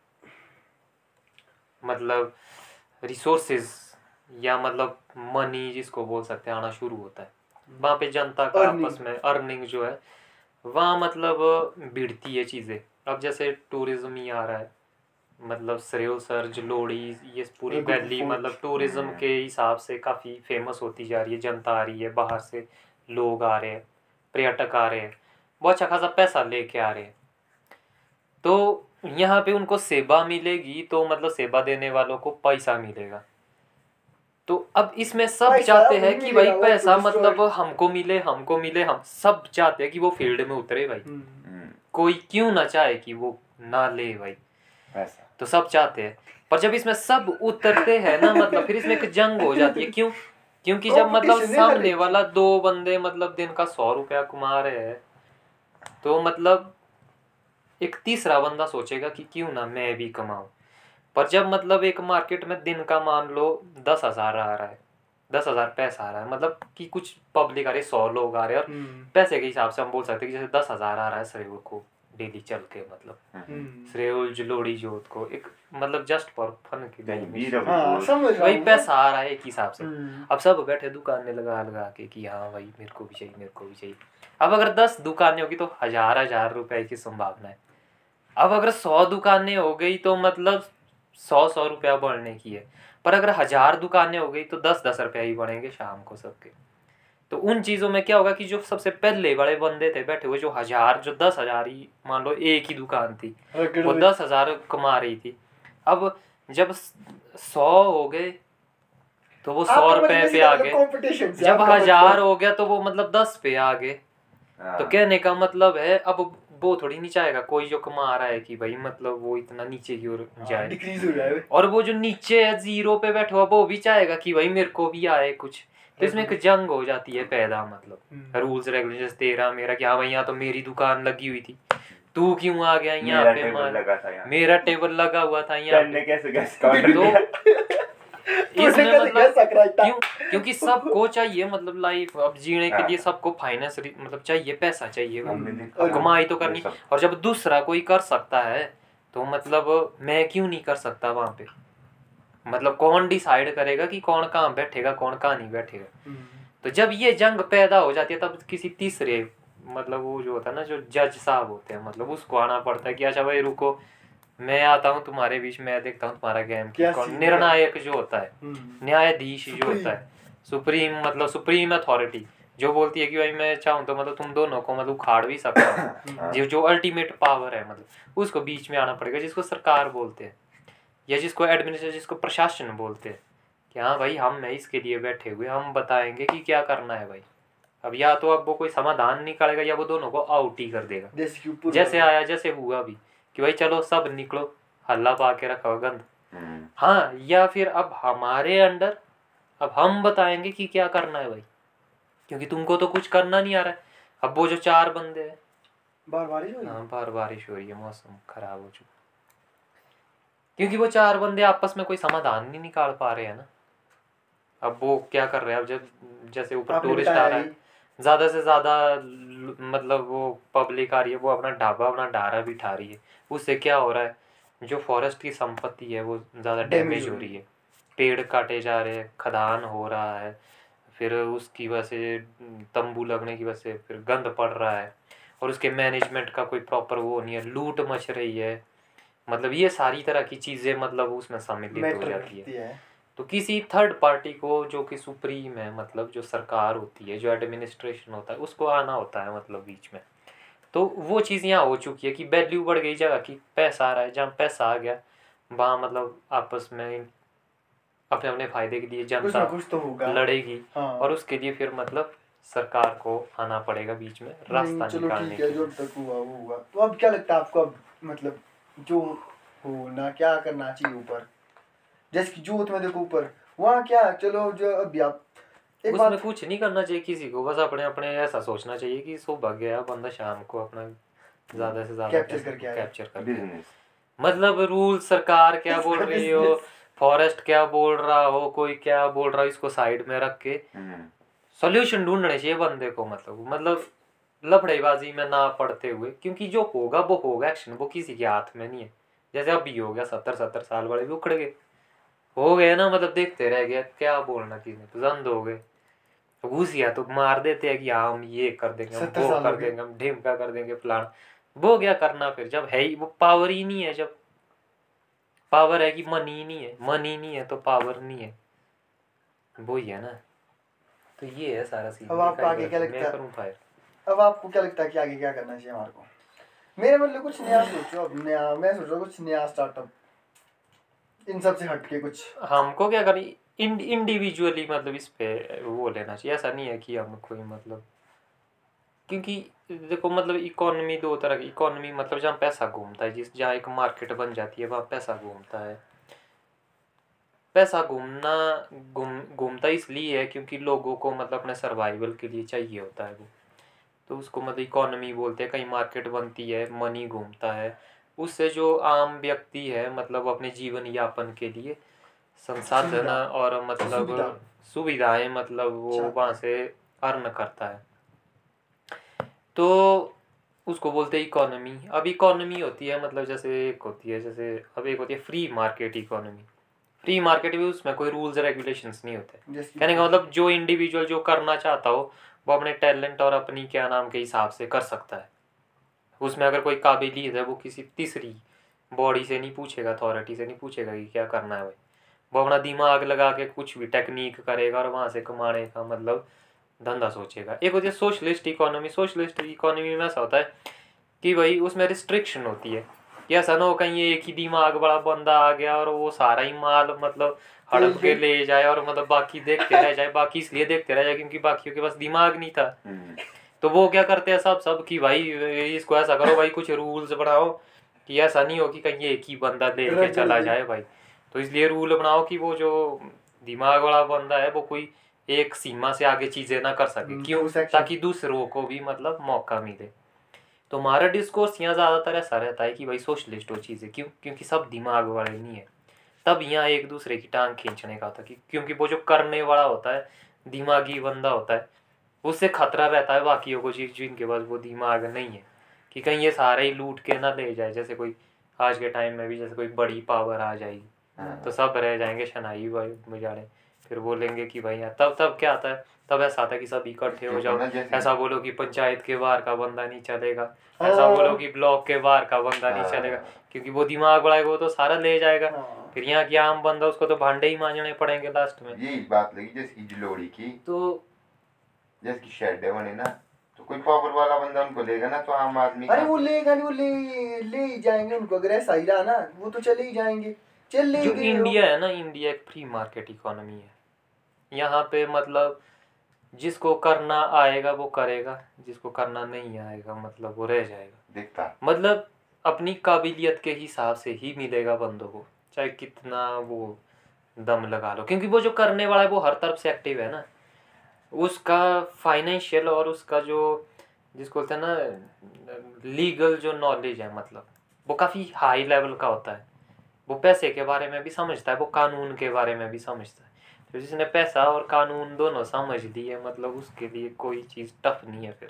मतलब रिसोर्सेज या मतलब मनी जिसको बोल सकते हैं आना शुरू होता है। वहाँ पे जनता का Earning. आपस में अर्निंग जो है वहाँ मतलब भिड़ती है चीज़ें। अब जैसे टूरिज्म ही आ रहा है, मतलब सरेल सर्ज लोड़ी, ये पूरी गुड वैली फूड। मतलब टूरिज्म के हिसाब से काफ़ी फेमस होती जा रही है। जनता आ रही है, बाहर से लोग आ रहे हैं, पर्यटक आ रहे हैं, बहुत अच्छा खासा पैसा लेके आ रहे हैं। तो यहाँ पे उनको सेवा मिलेगी, तो मतलब सेवा देने वालों को पैसा मिलेगा। तो अब इसमें सब पैसा चाहते भी हैं कि भाई मिलेगा, वो पैसा टूरिस्ट मतलब और- हमको मिले हमको मिले, हम सब चाहते हैं कि वो फील्ड में उतरे भाई। हम्म, कोई क्यों ना चाहे कि वो ना ले भाई, ऐसा तो सब चाहते हैं। पर जब इसमें सब उतरते हैं ना, मतलब फिर इसमें एक जंग हो जाती है। क्यों? क्योंकि जब मतलब Competition है हर सामने एक वाला दो बंदे मतलब दिन का सौ रुपया कमा रहे हैं, तो मतलब एक तीसरा बंदा सोचेगा कि क्यों ना मैं भी कमाऊं। पर जब मतलब एक मार्केट में दिन का मान लो दस हजार आ रहा है, दस हजार पैसा आ रहा है, मतलब कि कुछ पब्लिक आ रही है, सौ लोग आ रहे हैं, और हम्म, पैसे के हिसाब से हम बोल सकते हैं कि जैसे दस हजार आ रहा है श्रेय को डेली चल के, मतलब हम्म। श्रेय जलोड़ी जोत को एक मतलब जस्ट फॉर फन के कहीं लिए भी मैं- रहो हाँ समझ रहा वही हूँ। पैसा आ रहा है एक हिसाब से। हम्म, अब सब बैठे दुकानें लगा लगा के कि हाँ भाई मेरे को भी चाहिए, मेरे को भी चाहिए। अब अगर दस दुकानें होगी तो हजार हजार रुपए की संभावना है। अब अगर सौ दुकानें हो गई तो मतलब सौ सौ रुपया बढ़ने की है। पर अगर हजार दुकानें हो गई तो दस दस रुपया ही बढ़ेंगे शाम को सबके। तो उन चीज़ों में क्या होगा कि जो सबसे पहले बड़े बंदे थे बैठे हुए, जो हजार जो दस हजार ही मान लो एक ही दुकान थी, रगड़ वो रहे। दस हजार कमा रही थी। अब जब सौ हो गए तो वो सौ आपका रुपए मतलब पे इसी आ का गए। मतलब competition से जब आपका हजार मतलब- हो गया तो वो मतलब दस पे आ गए। हाँ। तो कहने का मतलब है अब वो थोड़ी नहीं चाहेगा कोई जो कमा रहा है कि भाई मतलब वो इतना नीचे की ओर हाँ, जाए। decrease हो जाए। और वो जो नीचे है जीरो पे बैठा हुआ वो भी चाहेगा कि भाई मेरे को भी आए कुछ। तो इसमें एक जंग हो जाती है पैदा, मतलब हम्म। रूल्स रेगुलेशंस तेरा मेरा, कि हाँ भाई यहाँ तो मेरी दुकान लगी हुई थी, तू क्यों आ गया यहाँ मेरा पे? टेबल माल लगा था यहाँ मेरा टेबल लगा हुआ था यहाँ पेन ने पे। कैसे गैस काउंटर तो दिया तूने इसमें कैसे मतलब guess रखा इतना? क्यों? क्योंकि सबको चाहिए मतलब लाइफ अब जीने के लिए हाँ। सबको फाइनेंस मतलब चाहिए, पैसा चाहिए वो। हमने हम्म, देखा और कमाई तो ये करनी। सब। और जब दूसरा कोई कर सकता है तो मतलब मैं क्यों नहीं कर सकता वहां पे? मतलब कौन डिसाइड करेगा कि कौन कहाँ बैठेगा कौन कहाँ नहीं बैठेगा? हम्म, तो जब ये जंग पैदा हो जाती है तब किसी तीसरे मतलब वो जो होता है ना जो जज साहब होते हैं, मतलब उसको आना पड़ता है कि अच्छा भाई रुको, मैं आता हूँ तुम्हारे बीच, मैं देखता हूँ तुम्हारा गेम क्या कौन। scene है? निर्णायक जो होता है, हम्म, न्यायाधीश जो Supreme। होता है, सुप्रीम मतलब सुप्रीम अथॉरिटी जो बोलती है कि भाई मैं चाहूँ तो मतलब तुम दोनों को मतलब उखाड़ भी सकता हूँ। हाँ। जो जो अल्टीमेट पावर है मतलब उसको बीच में आना पड़ेगा, जिसको सरकार बोलते हैं या जिसको एडमिनिस्ट्रेशन जिसको प्रशासन बोलते हैं कि हाँ भाई हम है इसके लिए बैठे हुए, हम बताएंगे कि क्या करना है भाई। अब या तो अब वो कोई समाधान निकालेगा या वो दोनों को आउट ही कर देगा, जैसे कि ऊपर जैसे वाला। आया जैसे हुआ भी कि भाई चलो सब निकलो, हल्ला पा के रखा हुआ गंद। हम्म, हाँ, या फिर अब हमारे अंडर अब हम बताएंगे कि क्या करना है भाई, क्योंकि तुमको तो कुछ करना नहीं आ रहा है। अब वो जो चार बंदे हैं, बार बारिश हो रही है? हाँ बार बारिश हो रही है, मौसम खराब हो चुका, क्योंकि वो चार बंदे आपस में कोई समाधान नहीं निकाल पा रहे हैं ना। अब वो क्या कर रहे हैं, अब जब जैसे ऊपर आपने टूरिस्ट आ बताया रहा है, ज्यादा से ज्यादा ल- मतलब वो पब्लिक आ रही है, वो अपना ढाबा अपना डारा बिठा रही है, उससे क्या हो रहा है, जो फॉरेस्ट की संपत्ति है वो ज़्यादा डैमेज हो रही है, पेड़ काटे जा रहे हैं, खदान हो रहा है, फिर उसकी वजह से तंबू लगने की वजह से फिर गंद पड़ रहा है, और उसके मैनेजमेंट का कोई प्रॉपर वो नहीं है, लूट मच रही है, मतलब ये सारी तरह की चीज़ें मतलब उसमें सम्मिलित हो मैटर जाती है। करती है। तो किसी थर्ड पार्टी को जो कि सुप्रीम है, मतलब जो सरकार होती है, जो एडमिनिस्ट्रेशन होता है, उसको आना होता है मतलब बीच में। तो वो चीज़ यहाँ हो चुकी है कि वैल्यू बढ़ गई जगह की, पैसा आ रहा है, जहाँ पैसा आ गया वहाँ मतलब आपस में अपने अपने फायदे के लिए कुछ जनता ना कुछ तो होगा। लड़ेगी, हाँ। और उसके लिए फिर मतलब सरकार को आना पड़ेगा बीच में रास्ता नहीं, चलो निकालने ठीक के है, लिए। जो अब तक हुआ वो हुआ। तो अब क्या लगता है आपको, अब मतलब जो होना क्या करना चाहिए ऊपर, जैसे कि जो में देखो ऊपर वहाँ क्या, चलो जो अभी आप एक उसमें बात कुछ नहीं करना चाहिए किसी को, बस अपने अपने ऐसा सोचना चाहिए कि सौभाग्य है बंदा शाम को अपना ज्यादा से ज्यादा कैप्चर करके आए। कैप्चर करके आए। बिजनेस मतलब रूल सरकार क्या इसका बोल रही हो, business। फॉरेस्ट क्या बोल रहा हो, कोई क्या बोल रहा हो, इसको साइड में रख के हम्म, सॉल्यूशन ढूंढने चाहिए बंदे को, मतलब मतलब लफड़ेबाजी में ना पड़ते हुए, क्योंकि जो होगा वो होगा, एक्शन वो किसी के हाथ में नहीं है। जैसे अभी हो गया, सत्तर सत्तर साल वाले भी उखड़ गए, हो गए ना, मतलब देखते रह गए, क्या बोलना किसी ने, पसंद हो गए, घूसिया तो मार देते हैं कि हाँ हम ये कर देंगे, हम सत्तर वो साल कर हो गए। देंगे, हम ढिमका कर देंगे फलाना। वो क्या करना फिर जब है ही, वो पावर ही नहीं है। जब पावर है कि मन ही नहीं है, मन ही नहीं है तो पावर नहीं है, वो ही है ना। तो ये है सारा सीन। अब आपको आगे क्या लगता है? मैं करूँ फायर। अब आपको क्या लगता है कि आगे क्या करना चाहिए हमारे को? मेरे मतलब कुछ नया सोचो, अब नया मैं सोच रहा हूँ कुछ नया स्टार्टअप, इन सब से हटके कुछ। हमको क्या करें, इंडिविजुअली मतलब इस पे वो लेना चाहिए। ऐसा नहीं है कि हम कोई मतलब, क्योंकि देखो मतलब इकोनॉमी दो तरह की इकोनॉमी, मतलब जहाँ पैसा घूमता है, जिस जहाँ एक मार्केट बन जाती है वहाँ पैसा घूमता है। पैसा घूमना घूम घूमता इसलिए है क्योंकि लोगों को मतलब अपने सर्वाइवल के लिए चाहिए होता है वो, तो उसको मतलब इकोनॉमी बोलते हैं। कहीं मार्केट बनती है, मनी घूमता है, उससे जो आम व्यक्ति है मतलब अपने जीवन यापन के लिए संसाधन सुविधा। और सुविधा। मतलब सुविधाएं मतलब वो चाहता वहाँ है। से अर्न करता है, तो उसको बोलते हैं इकोनॉमी। अब इकोनॉमी होती है मतलब जैसे एक होती है, जैसे अब एक होती है free market economy. Free market भी उसमें कोई रूल्स रेगुलेशंस नहीं होते। जैसे कहने का मतलब जो इंडिविजुअल जो करना चाहता हो वो अपने टैलेंट और अपनी क्या नाम के हिसाब से कर सकता है। उसमें अगर कोई काबिलियत है वो किसी तीसरी बॉडी से नहीं पूछेगा, अथॉरिटी से नहीं पूछेगा कि क्या करना है भाई। वो अपना दिमाग लगा के कुछ भी टेक्निक करेगा और वहाँ से कमाने का मतलब धंधा सोचेगा। एक होती है सोशलिस्ट इकोनॉमी। सोशलिस्ट इकोनॉमी में ऐसा होता है कि भाई उसमें रिस्ट्रिक्शन होती है कि ऐसा ना हो कहीं एक ही दिमाग बड़ा बंदा आ गया और वो सारा ही माल मतलब हड़प के ले जाए और मतलब बाकी देखते रह जाए। बाकी इसलिए देखते रह जाए क्योंकि बाकियों के पास दिमाग नहीं था। तो वो क्या करते हैं सब सब कि भाई इसको ऐसा करो भाई, कुछ रूल्स बनाओ कि ऐसा नहीं हो कि कहीं एक ही बंदा ले के चला जाए भाई। तो इसलिए रूल बनाओ कि वो जो दिमाग वाला बंदा है वो कोई एक सीमा से आगे चीजें ना कर सके। क्यों? ताकि दूसरों को भी मतलब मौका मिले। तो हमारा डिस्कोर्स यहाँ ज़्यादातर ऐसा रहता है कि भाई सोशलिस्ट हो चीज़ें। क्यों? क्योंकि सब दिमाग वाले नहीं है। तब यहाँ एक दूसरे की टांग खींचने का होता है, क्योंकि वो जो करने वाला होता है दिमागी बंदा होता है, उससे खतरा रहता है बाकियों को जिनके पास वो दिमाग नहीं है, कि कहीं ये सारे ही लूट के ना ले जाए। जैसे कोई आज के टाइम में भी जैसे कोई बड़ी पावर आ जाएगी तो सब रह जाएंगे शनाई बजाने, फिर बोलेंगे कि भाई यहाँ तब तब क्या आता है, तब ऐसा आता है कि सब इकट्ठे हो जाओ, ऐसा बोलो कि पंचायत के बाहर का बंदा नहीं चलेगा, ऐसा बोलो कि ब्लॉक के बाहर का बंदा नहीं चलेगा, क्योंकि वो दिमाग बड़ा है वो तो सारा ले जाएगा। फिर यहाँ की आम बंदा उसको तो भांडे ही मांजने पड़ेंगे लास्ट में। यही बात लगी जैसे की जलोड़ी की, तो जैसे की शेड बने ना तो कोई पावर वाला बंदा उनको लेगा ना तो आम आदमी अरे वो लेगा नहीं, वो ले ले ही जाएंगे उनको। अगर ऐसा ही रहा ना वो तो चले ही जाएंगे। चल जो इंडिया है ना, इंडिया एक फ्री मार्केट इकोनॉमी है। यहाँ पे मतलब जिसको करना आएगा वो करेगा, जिसको करना नहीं आएगा मतलब वो रह जाएगा। देखता मतलब अपनी काबिलियत के हिसाब से ही मिलेगा बंदों को, चाहे कितना वो दम लगा लो, क्योंकि वो जो करने वाला है वो हर तरफ से एक्टिव है ना। उसका फाइनेंशियल और उसका जो जिसको बोलते हैं ना लीगल जो नॉलेज है मतलब वो काफ़ी हाई लेवल का होता है। वो पैसे के बारे में भी समझता है, वो कानून के बारे में भी समझता है। तो जिसने पैसा और कानून दोनों समझ लिए मतलब उसके लिए कोई चीज़ टफ नहीं है फिर।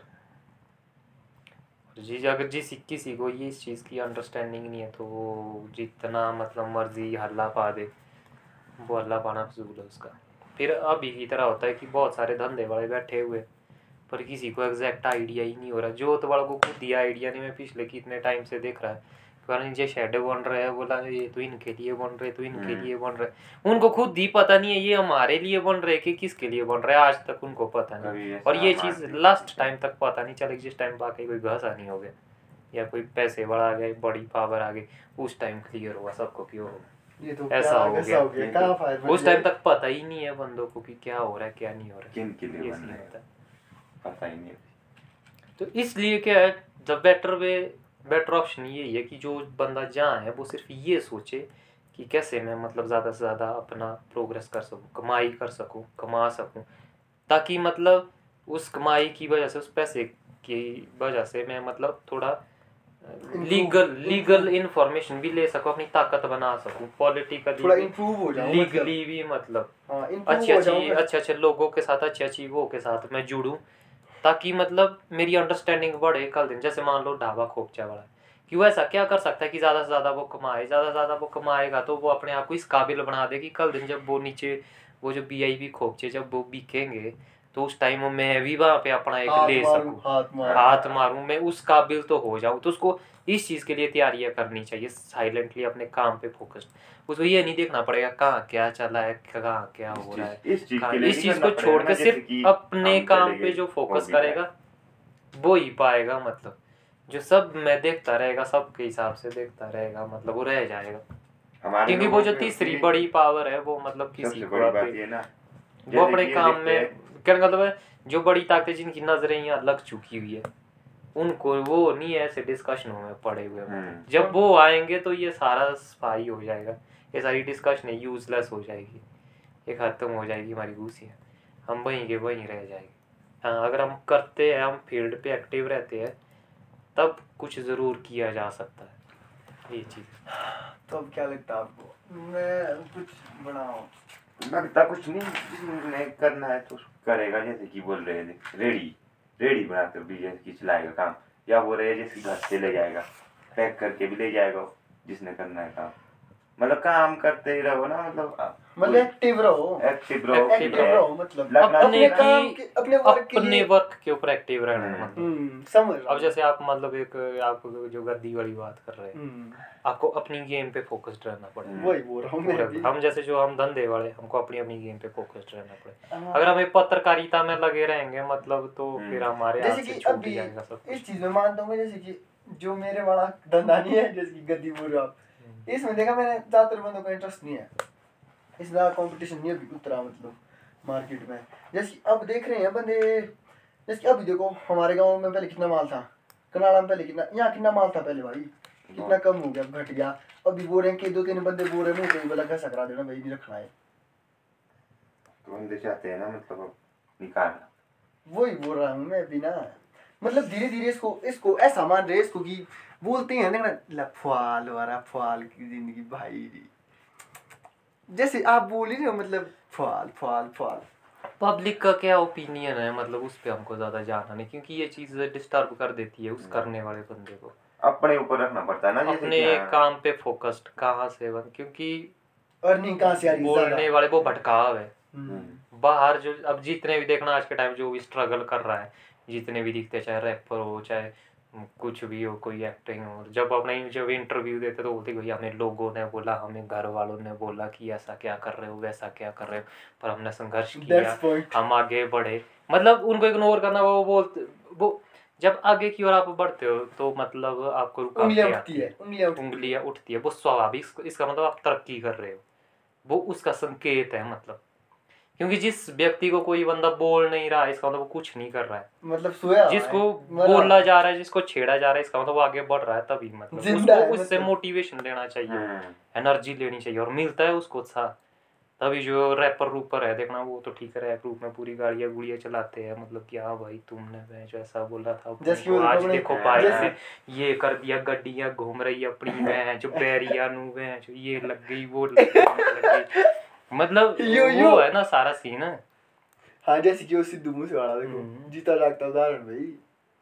जी अगर जिस किसी को ये इस चीज़ की अंडरस्टैंडिंग नहीं है तो वो जितना मतलब मर्जी हल्ला पा दे, वो हल्ला पाना फजूल है उसका। फिर अभी की तरह होता है कि बहुत सारे धंधे वाले बैठे हुए पर किसी को एग्जैक्ट आइडिया ही नहीं हो रहा। जो तो वाला को खुद दिया आइडिया नहीं, मैं पिछले कितने टाइम से देख रहा है कारण जो शेड बन रहे हैं बोला ये तो इनके लिए बन रहे तो इनके लिए बन रहे, उनको खुद ही पता नहीं है ये हमारे लिए बन रहे कि किसके लिए बन रहे, आज तक उनको पता नहीं। और ये चीज़ लास्ट टाइम तक पता नहीं चलेगी जिस टाइम बाकी कोई घसा नहीं हो गया या कोई पैसे बढ़ा गए, बड़ी पावर आ गई, उस टाइम क्लियर हुआ सबको कि वो ये तो ऐसा हो गया, हो गया। कहाँ फायर उस टाइम तक पता ही नहीं है बंदों को कि क्या हो रहा है क्या नहीं हो रहा है, किन के लिए ये बन सीन रहा है होता है। पता ही नहीं। तो इसलिए क्या है the better way better option यही है कि जो बंदा जहाँ है वो सिर्फ ये सोचे कि कैसे मैं मतलब ज़्यादा से ज़्यादा अपना प्रोग्रेस कर सकूँ, कमाई कर सकूँ, कमा सकूँ, ताकि मतलब उस कमाई की वजह से उस पैसे की वजह से मैं मतलब थोड़ा लीगल लीगल इंफॉर्मेशन भी ले सकूँ, अपनी ताकत बना सकूँ, पॉलिटिकली थोड़ा इम्प्रूव हो जाऊँ, लीगली भी मतलब हाँ, अच्छी अच्छी अच्छे अच्छे लोगों के साथ अच्छी अच्छी वो के साथ मैं जुड़ूँ, ताकि मतलब मेरी अंडरस्टैंडिंग बढ़े। कल दिन जैसे मान लो ढाबा खोपचा वाला कि वो ऐसा क्या कर सकता है कि ज़्यादा से ज़्यादा वो कमाए, ज़्यादा से ज़्यादा वो कमाएगा तो वो अपने आप को इस काबिल बना दे कि कल दिन जब वो नीचे वो जो बी आई बी खोपचे जब वो बिकेंगे तो उस टाइम मैं भी वहाँ पे अपना एक हाथ ले मारूं, सकूँ, हाथ मारूं। हाथ मारूं, मैं उस काबिल तो हो जाऊं। तो उसको इस चीज़ के लिए तैयारियां करनी चाहिए, साइलेंटली अपने काम पे फोकस। उसको ये नहीं देखना पड़ेगा कहाँ क्या चला है, कहाँ क्या इस हो रहा है, चीज इस चीज कहाँ, के लिए इस नहीं चीज़ करना को पड़ेगा छोड़ ना, के जैसे सिर्फ कि अपने हम काम चले पे गए जो फोकस हॉबी पे। करेगा वो ही पाएगा। मतलब जो सब मैं देखता रहेगा, सबके हिसाब से देखता रहेगा, मतलब वो रह जाएगा। हमारे क्योंकि वो लोगों जो पे तीसरी ये बड़ी पावर है वो मतलब किसी सबसे को बड़ी आप बात देख, ये ना, वो जैसे अपने कि ये काम देखते में, हैं। क्या मतलब है, जो बड़ी ताकतें जिनकी नजरें यहाँ लग चुकी हुई है उनको वो नहीं ऐसे डिस्कशनों में पड़े हुए। हम्म। जब वो आएंगे तो ये सारा सफाई हो जाएगा, ये सारी डिस्कशन यूजलेस हो जाएगी, ये खत्म हो जाएगी हमारी घूसियाँ, हम वहीं के वहीं रह जाएंगे। हाँ, अगर हम करते हैं, हम फील्ड पे एक्टिव रहते हैं, तब कुछ ज़रूर किया जा सकता है ये चीज़। तो अब क्या लगता है आपको, मैं कुछ बनाऊं? लगता कुछ नहीं, जिसने करना है तो करेगा। जैसे कि बोल रहे थे रेडी रेडी बनाकर भी जैसे कि चलाएगा काम, या बोल रहे हैं जैसे घर से ले जाएगा, पैक करके भी ले जाएगा जिसने करना है काम। मतलब काम करते ही रहो ना, मतलब मतलब एक्टिव रहो, एक्टिव रहो, एक्टिव fit है। रहो, मतलब लगना अपने अपने की काम के, अपने वर्क के अपने लिए। वर्क के ऊपर एक्टिव रहना है। हम्म। मतलब हम्म, समझ रहा अब हूँ। जैसे आप मतलब एक आप जो गद्दी वाली बात कर रहे हैं, हम्म, आपको अपनी गेम पे फोकस्ड रहना पड़ेगा। वही बोल रहा हूँ मैं भी। पूरा हम जैसे जो हम धंधे वाले, हमको अपनी अपनी गेम पे फोकस्ड रहना पड़ेगा। हाँ। अगर हमें पत्रकारिता में लगे रहेंगे मतलब, तो फिर हम्म। हमारे हाथ जैसे से कि छूट अभी जाएगा सब कुछ। इस चीज में मानता हूँ मैं, जैसे कि जो मेरे वाला धंधा नहीं है, जैसे कि गद्दी बोल रहे हो आप, इसमें देखा मैंने ज्यादातर बंदों का इंटरेस्ट नहीं है, इस ज्यादा कंपटीशन नहीं है अभी उतरा मतलब मार्केट में। जैसे कि अब देख रहे हैं बंदे, जैसे कि अभी देखो हमारे गांव में पहले कितना माल था, कनाड़ा में पहले कितना, यहाँ कितना माल था पहले भाई, कितना कम हो गया, घट गया। अभी बोल रहे हैं कि दो तीन बंदे बोल रहे हैं मुझे बोला कैसा करा देना भाई, नहीं रखना है। तो बंदे चाहते हैं ना, मतलब अब निकालना। वही बोल रहा हूँ मैं भी ना, मतलब धीरे धीरे इसको इसको ऐसा मान रहे इसको कि बोलते हैं ना लफवाल वाला, फवाल की जिंदगी भाई, जैसे आप बोल ही रहे हो, मतलब फवाल फवाल फवाल। पब्लिक का क्या ओपिनियन है मतलब उस पे हमको ज़्यादा जानना नहीं, क्योंकि ये चीज़ डिस्टर्ब कर देती है उस करने वाले बंदे को। अपने ऊपर रखना पड़ता है ना, जैसे अपने कि हाँ, काम पे फोकस्ड कहाँ से बन, क्योंकि अर्निंग कहाँ से आ रही है बोलने ज्यादा? वाले वो भटकाव है। हम्म। बाहर जो अब जितने भी देखना आज के टाइम जो भी स्ट्रगल कर रहा है, जितने भी दिखते, चाहे रैपर हो चाहे कुछ भी हो, कोई एक्टिंग हो, जब अपने जब इंटरव्यू देते तो बोलते भैया हमें लोगों ने बोला, हमें घर वालों ने बोला कि ऐसा क्या कर रहे हो, वैसा क्या कर रहे हो, पर हमने संघर्ष किया, That's point. हम आगे बढ़े। मतलब उनको इग्नोर करना, वो बोलते वो जब आगे की ओर आप बढ़ते हो तो मतलब आपको उंगलियां रुकावटें उठती आती है, है, उंगलियां उठती है। उंगलियां उठती है, वो स्वाभाविक, इसका मतलब आप तरक्की कर रहे हो, वो उसका संकेत है। मतलब क्योंकि जिस व्यक्ति को कोई बंदा बोल नहीं रहा है, इसका मतलब वो कुछ नहीं कर रहा है। मतलब सोया हुआ है, जिसको मरा बोला हुआ है। जा रहा है, जिसको छेड़ा जा रहा है, इसका मतलब वो आगे बढ़ रहा है, तभी मतलब जिंदा उसको है उससे मतलब। मोटिवेशन लेना चाहिए, हम्म। एनर्जी लेनी चाहिए, और मिलता है उसको उत्साह। तभी जो रैपर रूपर है देखना, वो तो ठीक है, रैप रूप में पूरी गाड़ियाँ गुड़ियाँ चलाते हैं, मतलब क्या भाई तुमने मैं जो ऐसा बोला था अपने जैसे कि को, वो आज अपने- देखो भाई जैसे- से ये कर दिया, गड्डियाँ घूम रही अपनी मैं जो बैरिया नू मैं जो ये लग गई, वो लग गई, वो लग गई। मतलब यो- यो। वो है ना सारा सीन है। हाँ, जैसे कि वो सिद्धू मूसेवाला देखो, हम्म। जीता जागता उदाहरण भाई,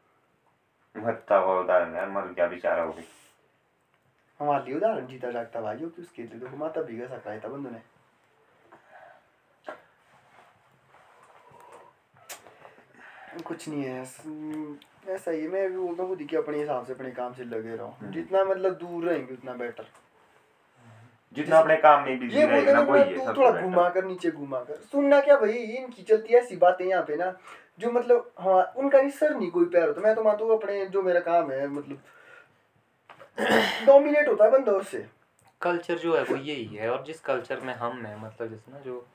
मरता हुआ उदाहरण है, मर गया बेचारा हो गई। हमारे लिए उदाहरण जीता जागता भाई हो कि उसके लिए देखो माता भीगा सका था बंदो ने। कुछ नहीं है, स- ऐसा ही है, मैं भी बोलता हूँ कि अपने हिसाब से अपने काम से लगे रहो, जितना मतलब दूर रहेंगे उतना बेटर। जितना अपने काम में बिजी ये बोलते रहेगा ना, हैं वही ना है तू सबसे थोड़ा बेटर। घुमा कर, नीचे घुमा कर सुनना क्या भाई, इनकी चलती है ऐसी बातें यहाँ पे ना, जो मतलब हाँ उनका नहीं सर नहीं कोई पैर होता। मैं तो मानता हूँ अपने जो मेरा काम है मतलब डोमिनेट होता है बंदा उससे। कल्चर जो है वो यही है, और जिस कल्चर में हम हैं, मतलब जैसे ना जो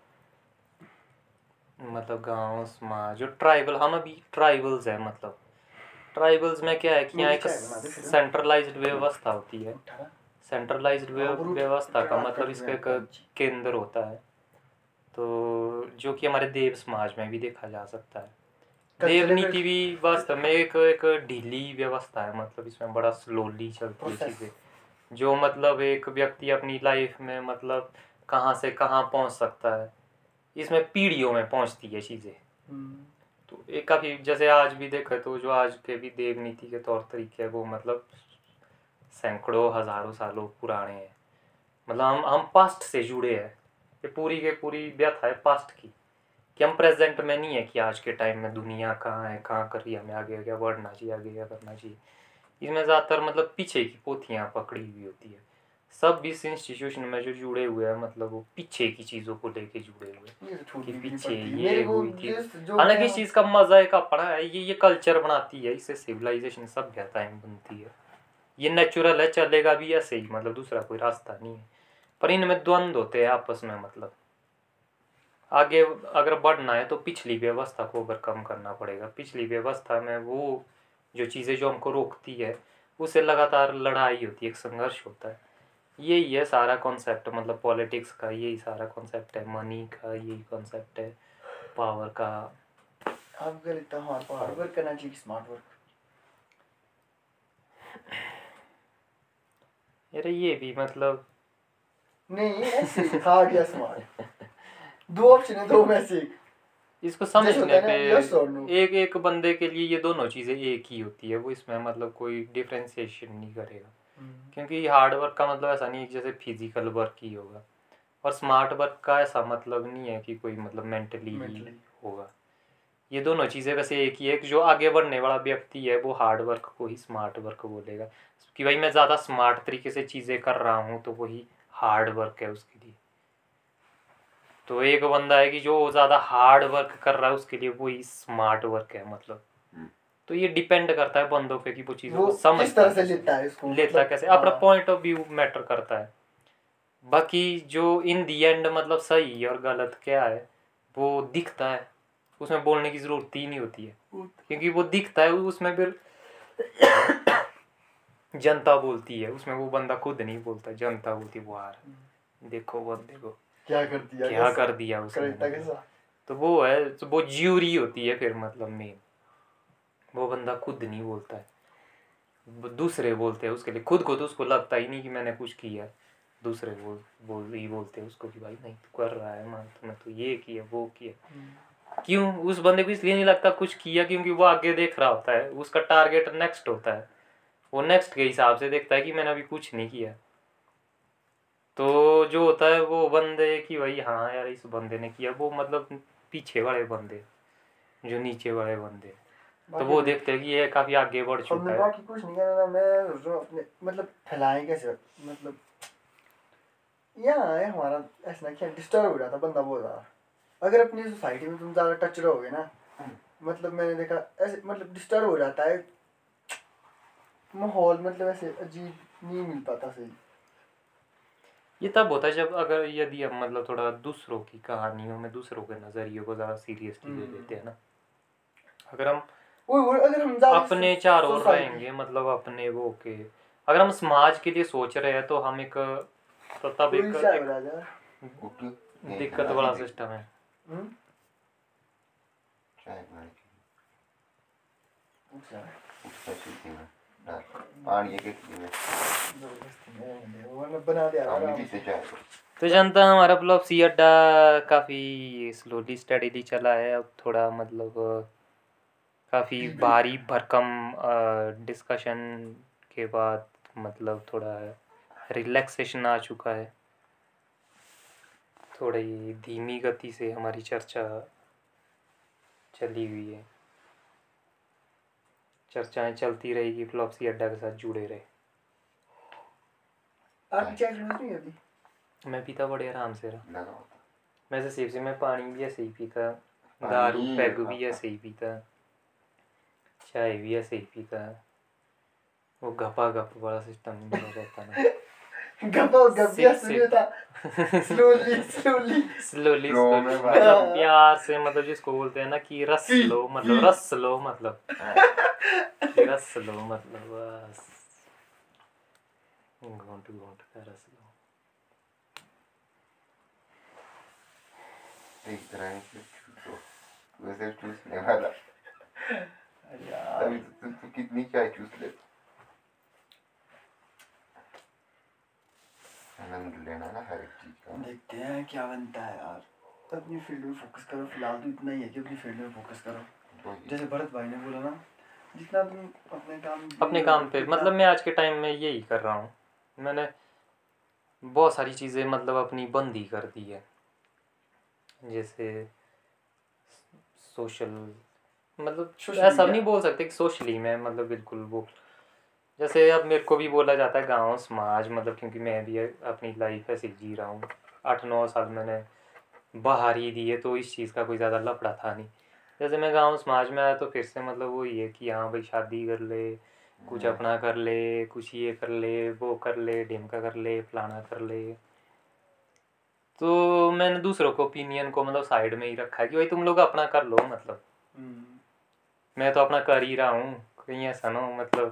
मतलब गाँव समाज जो ट्राइबल, हम अभी ट्राइबल्स हैं, मतलब ट्राइबल्स में क्या है कि यहाँ एक मुझे चाय बना दे फिर। सेंट्रलाइज्ड व्यवस्था होती है। उठा ना। सेंट्रलाइज्ड हाँ, वो रूट व्यवस्था का ट्राई मतलब कर इसका रहे एक हैं, हाँ जी। केंद्र होता है, तो जो कि हमारे देव समाज में भी देखा जा सकता है। देव Cultural- नीति भी वास्तव में एक एक ढीली व्यवस्था है, मतलब इसमें बड़ा स्लोली चलती है Process. चीज़ें, जो मतलब एक व्यक्ति अपनी लाइफ में मतलब कहाँ से कहाँ पहुँच सकता है, इसमें पीढ़ियों में पहुँचती है चीज़ें। हम्म। तो एक काफ़ी जैसे आज भी देखे तो जो आज के भी देव नीति के तौर तरीके हैं वो मतलब सैकड़ों हजारों सालों पुराने हैं। मतलब हम हम पास्ट से जुड़े हैं, ये पूरी के पूरी व्यथा है पास्ट की, कि हम प्रेजेंट में नहीं है कि आज के टाइम में दुनिया कहाँ है, कहाँ कर रही है, हमें आगे क्या बढ़ना चाहिए, आगे क्या करना चाहिए। इसमें ज़्यादातर मतलब पीछे की पोथियाँ पकड़ी हुई होती है। सब इस इंस्टीट्यूशन में जो जुड़े हुए हैं मतलब वो पीछे की चीज़ों को लेके जुड़े हुए ये तो हैं छूटनी कि भी नहीं पीछे पड़ती ये मेरे को हुई थी। जिस जो हालांकि मैं- इस चीज़ का मजा एक अपना है, ये ये कल्चर बनाती है, इससे सिविलाइजेशन सभ्यताएं बनती है। ये नेचुरल है, चलेगा भी ऐसे ही, मतलब दूसरा कोई रास्ता नहीं है। पर इनमें द्वंद्व होते हैं आपस में, मतलब आगे अगर बढ़ना है तो पिछली व्यवस्था को ओवरकम करना पड़ेगा। पिछली व्यवस्था में वो जो चीज़ें जो हमको रोकती है उससे लगातार लड़ाई होती है, एक संघर्ष होता है। यही है सारा कॉन्सेप्ट, मतलब पॉलिटिक्स का यही सारा कॉन्सेप्ट है, मनी का यही कॉन्सेप्ट है, पावर का। आपको लगता है हमारे को हार्ड वर्क करना चाहिए कि स्मार्ट वर्क? अरे ये भी मतलब नहीं ऐसे हार्ड या स्मार्ट, दो ऑप्शन है, दो में से एक। इसको जैसे होता समझने है ना, पे yes or no? एक एक बंदे के लिए ये दोनों चीज़ें एक ही होती है, वो इसमें मतलब कोई डिफ्रेंशिएशन नहीं करेगा। क्योंकि हार्ड वर्क का मतलब ऐसा नहीं है कि जैसे फिजिकल वर्क ही होगा, और स्मार्ट वर्क का ऐसा मतलब नहीं है कि कोई मतलब मेंटली ही Mentally. होगा। ये दोनों चीज़ें वैसे एक ही है कि जो आगे बढ़ने वाला व्यक्ति है वो हार्ड वर्क को ही स्मार्ट वर्क बोलेगा कि भाई मैं ज़्यादा स्मार्ट तरीके से चीज़ें कर रहा हूँ तो वही हार्ड वर्क है उसके लिए। तो एक बंदा है कि जो ज़्यादा हार्ड वर्क कर रहा है उसके लिए वही स्मार्ट वर्क है, मतलब तो ये डिपेंड करता है बंदों पे कि वो चीज़ों वो को समझता किस तरह से कैसे, लेता है इसको, लेता मतलब, कैसे, हाँ। अपना पॉइंट ऑफ व्यू मैटर करता है। बाकी जो इन दी एंड मतलब सही और गलत क्या है वो दिखता है, उसमें बोलने की ज़रूरत ही नहीं होती है क्योंकि वो दिखता है, उसमें फिर जनता बोलती है, उसमें वो बंदा खुद नहीं बोलता, जनता बोलती है बाहर देखो बंदे को क्या कर दिया, क्या कर दिया उसने, करेक्ट कैसा। तो वो है, तो वो ज्यूरी होती है फिर, मतलब मेन वो बंदा खुद नहीं बोलता है, वो दूसरे बोलते हैं उसके लिए, खुद को तो उसको लगता ही नहीं कि मैंने कुछ किया, दूसरे बोल बोल ही बोलते हैं उसको कि भाई नहीं तू कर रहा है, मान तूने तो ये किया वो किया। क्यों उस बंदे को इसलिए नहीं लगता कुछ किया क्योंकि वो आगे देख रहा होता है, उसका टारगेट नेक्स्ट होता है, वो नेक्स्ट के हिसाब से देखता है कि मैंने अभी कुछ नहीं किया। तो जो होता है वो बंदे कि भाई हाँ यार इस बंदे ने किया, वो मतलब पीछे वाले बंदे जो नीचे वाले बंदे, तो वो देखते हैं कि ये काफ़ी आगे बढ़ चुका है। बाकी कुछ नहीं करना, मैं सोच रहा हूँ अपने मतलब फैलाएं कैसे, मतलब यहाँ है हमारा ऐसा क्या डिस्टर्ब हो जाता बंदा बहुत ज़्यादा। अगर अपनी सोसाइटी में तुम ज़्यादा टच रहोगे ना, मतलब मैंने देखा ऐसे मतलब डिस्टर्ब हो जाता है माहौल, मतलब ऐसे अजीब नहीं मिल पाता सही। ये तब होता है जब अगर यदि हम मतलब थोड़ा दूसरों की कहानियों में दूसरों के नज़रियों को ज़्यादा सीरियसली ले लेते हैं ना, अगर हम वो वो अगर हम ज़्यादा अपने चार ओर society- रहेंगे, मतलब अपने वो के अगर हम समाज के लिए सोच रहे हैं तो हम एक तो तब कोई एक, चाय एक बना जा। दिक्कत वाला सिस्टम है। हम्म? चाय बनाई थी, अच्छा, उसका सीखी में डाल पानी एक एक में जबरदस्ती में वो मैं बना दिया हम आराम भी से। से चाय तो जनता हमारा ब्लॉपसी अड्डा काफ़ी स्लोली स्टडीली चला है, अब थोड़ा मतलब काफ़ी भारी भरकम डिस्कशन के बाद मतलब थोड़ा रिलैक्सेशन आ चुका है, थोड़ी धीमी गति से हमारी चर्चा चली हुई है। चर्चाएं चलती रहेगी, फ्लॉपसी अड्डा के साथ जुड़े रहे। आपकी चाय क्लोज नहीं होती? मैं पीता बड़े आराम से रहा, लगा होता मैं से सिर्फ से मैं पानी भी ऐसे ही पीता, पानी दारू ही पैग रखा भी था। ऐसे ही पीता, चाय भी ऐसे ही पीता, वो घपा घप वाला सिस्टम नहीं मेरा रहता ना। गप्पा गप्पिया सुनिए था, slowly slowly slowly Slow slowly में मतलब भाई। प्यार से, मतलब जिसको बोलते हैं ना कि रस फी, लो, मतलब फी। रस लो, मतलब कि रस लो, मतलब बस घोंट घोंट का रस लो। एक तरह से चूसो, वैसे चूसने वाला यार तभी तो तू तू कितनी चाय चूस ले, आनंद लेना ना हर एक चीज का। देखते हैं क्या बनता है यार, अपनी फील्ड में फोकस करो, फिलहाल तो इतना ही है कि अपनी फील्ड में फोकस करो। वही। जैसे भरत भाई ने बोला ना, जितना तुम अपने काम अपने काम पे, जितना- मतलब मैं आज के टाइम में यही कर रहा हूँ, मैंने बहुत सारी चीज़ें मतलब अपनी बंद ही कर दी है। जैसे सोशल, मतलब Social ऐसा media? नहीं बोल सकते कि सोशली मैं मतलब बिल्कुल वो, जैसे अब मेरे को भी बोला जाता है गांव समाज, मतलब क्योंकि मैं भी अपनी लाइफ ऐसे जी रहा हूँ, आठ नौ साल मैंने बाहर ही दिए, तो इस चीज़ का कोई ज़्यादा लफड़ा था नहीं। जैसे मैं गांव समाज में आया तो फिर से मतलब वही है कि हाँ भाई शादी कर ले, कुछ अपना कर ले, कुछ ये कर ले, वो कर ले, ढिमका कर ले, फलाना कर ले। तो मैंने दूसरों को ओपिनियन को मतलब साइड में ही रखा है कि भाई तुम लोग अपना कर लो, मतलब हम्म, मैं तो अपना कर ही रहा हूँ, कहीं ऐसा ना हो मतलब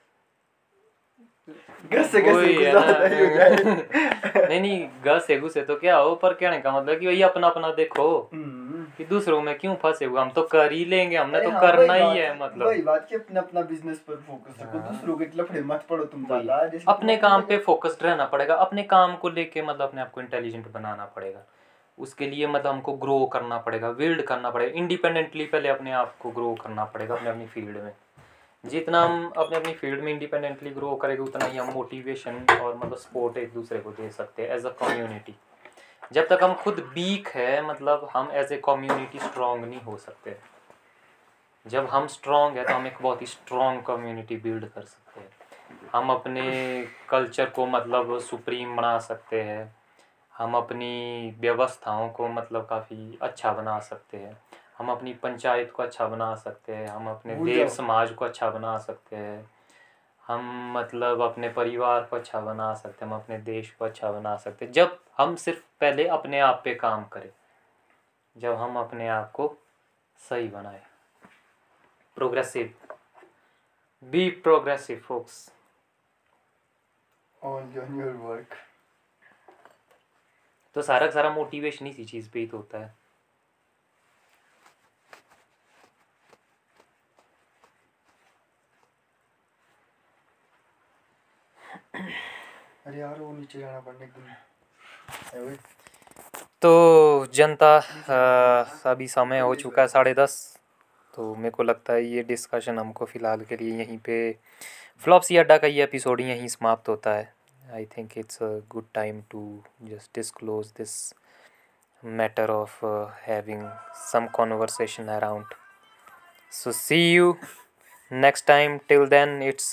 घर से घर से वही कुछ है ज्यादा ही हो जाए। ना। नहीं नहीं, घर से घुसे तो क्या हो, पर कहने का मतलब कि भाई अपना अपना देखो, हम्म, कि दूसरों में क्यों फंसे हुए, हम तो कर ही लेंगे, हमने अरे तो हाँ, करना वही ही है बात मतलब। वही बात कि अपना अपना बिजनेस पर फोकस रखो, हाँ। दूसरों के लफड़े मत पड़ो तुम वही ज्यादा, जैसे कि तुम अपने अपने काम लगे- पे फोकस्ड रहना पड़ेगा, अपने काम को लेके मतलब अपने आप को इंटेलिजेंट बनाना पड़ेगा, उसके लिए मतलब हमको ग्रो करना पड़ेगा, बिल्ड करना पड़ेगा इंडिपेंडेंटली, पहले अपने आप को ग्रो करना पड़ेगा अपने अपनी फील्ड में। जितना हम अपने अपनी फील्ड में इंडिपेंडेंटली ग्रो करेंगे उतना ही हम मोटिवेशन और मतलब सपोर्ट एक दूसरे को दे सकते हैं एज अ कम्युनिटी। जब तक हम खुद वीक है मतलब हम एज ए कम्युनिटी स्ट्रांग नहीं हो सकते। जब हम स्ट्रांग है तो हम एक बहुत ही स्ट्रांग कम्युनिटी बिल्ड कर सकते हैं, हम अपने कल्चर को मतलब सुप्रीम बना सकते हैं, हम अपनी व्यवस्थाओं को मतलब काफ़ी अच्छा बना सकते हैं, हम अपनी पंचायत को अच्छा बना सकते हैं, हम अपने भूल देव जाओ। समाज को अच्छा बना सकते हैं, हम मतलब अपने परिवार को अच्छा बना सकते हैं, हम अपने देश को अच्छा बना सकते हैं, जब हम सिर्फ पहले अपने आप पे काम करें, जब हम अपने आप को सही बनाए। Progressive, be progressive folks. on your your work। तो सारा का सारा मोटिवेशन इसी चीज़ पे ही तो होता है। अरे यार वो नीचे जाना पड़ने एकदम। तो जनता अ, अभी समय हो चुका है साढ़े दस, तो मेरे को लगता है ये डिस्कशन हमको फ़िलहाल के लिए यहीं पे फ्लॉप्सी अड्डा का ये एपिसोड यहीं समाप्त होता है। I think it's a good time to just disclose this matter of having some conversation around. So see you next time, till then it's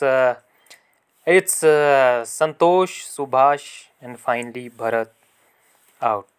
it's uh, Santosh, Subhash and finally Bharat out.